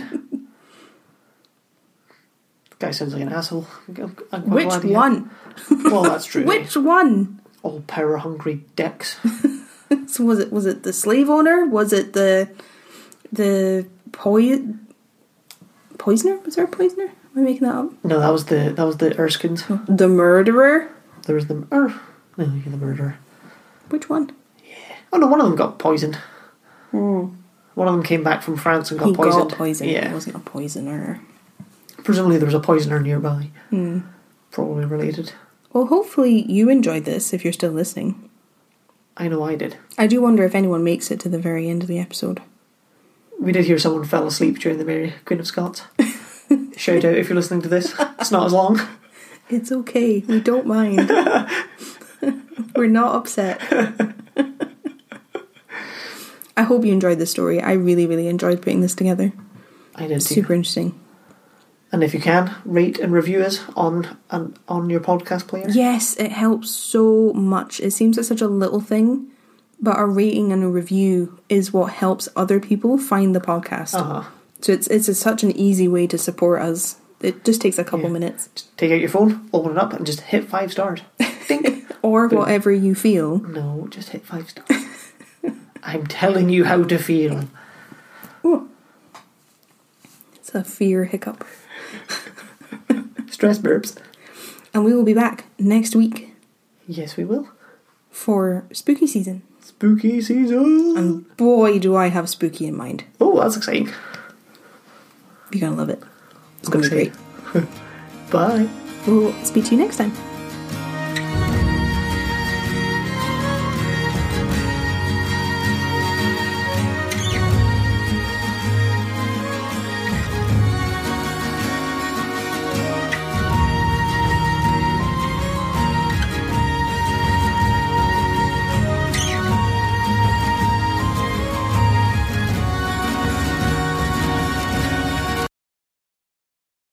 The guy sounds like an asshole. Which one? Well, that's true. Which one? All power-hungry dicks. So was it the slave owner? Was it the poisoner? Was there a poisoner? Am I making that up? No, that was the Erskines. The murderer? There was the... no, you're the murderer. Which one? Yeah. Oh no, one of them got poisoned. One of them came back from France and got poisoned. Got poisoned. Yeah. It wasn't a poisoner. Presumably there was a poisoner nearby. Probably related. Well, hopefully you enjoyed this if you're still listening. I know I did. I do wonder if anyone makes it to the very end of the episode. We did hear someone fell asleep during the Mary Queen of Scots. Shout out if you're listening to this. It's not as long. It's okay. We don't mind. We're not upset. I hope you enjoyed this story. I really, really enjoyed putting this together. I did too. Super interesting. And if you can, rate and review us on your podcast player. Yes, it helps so much. It seems like such a little thing, but a rating and a review is what helps other people find the podcast. Uh-huh. So it's such an easy way to support us. It just takes a couple minutes. Just take out your phone, open it up, and just hit 5 stars. Ding. Or Boom. whatever you feel. No, just hit 5 stars. I'm telling you how to feel. Ooh. It's a fear hiccup. Stress burps. And we will be back next week. Yes, we will. For spooky season. Spooky season. And boy, do I have spooky in mind. Oh, that's exciting. You're going to love it. It's going to be great. Bye. We'll speak to you next time.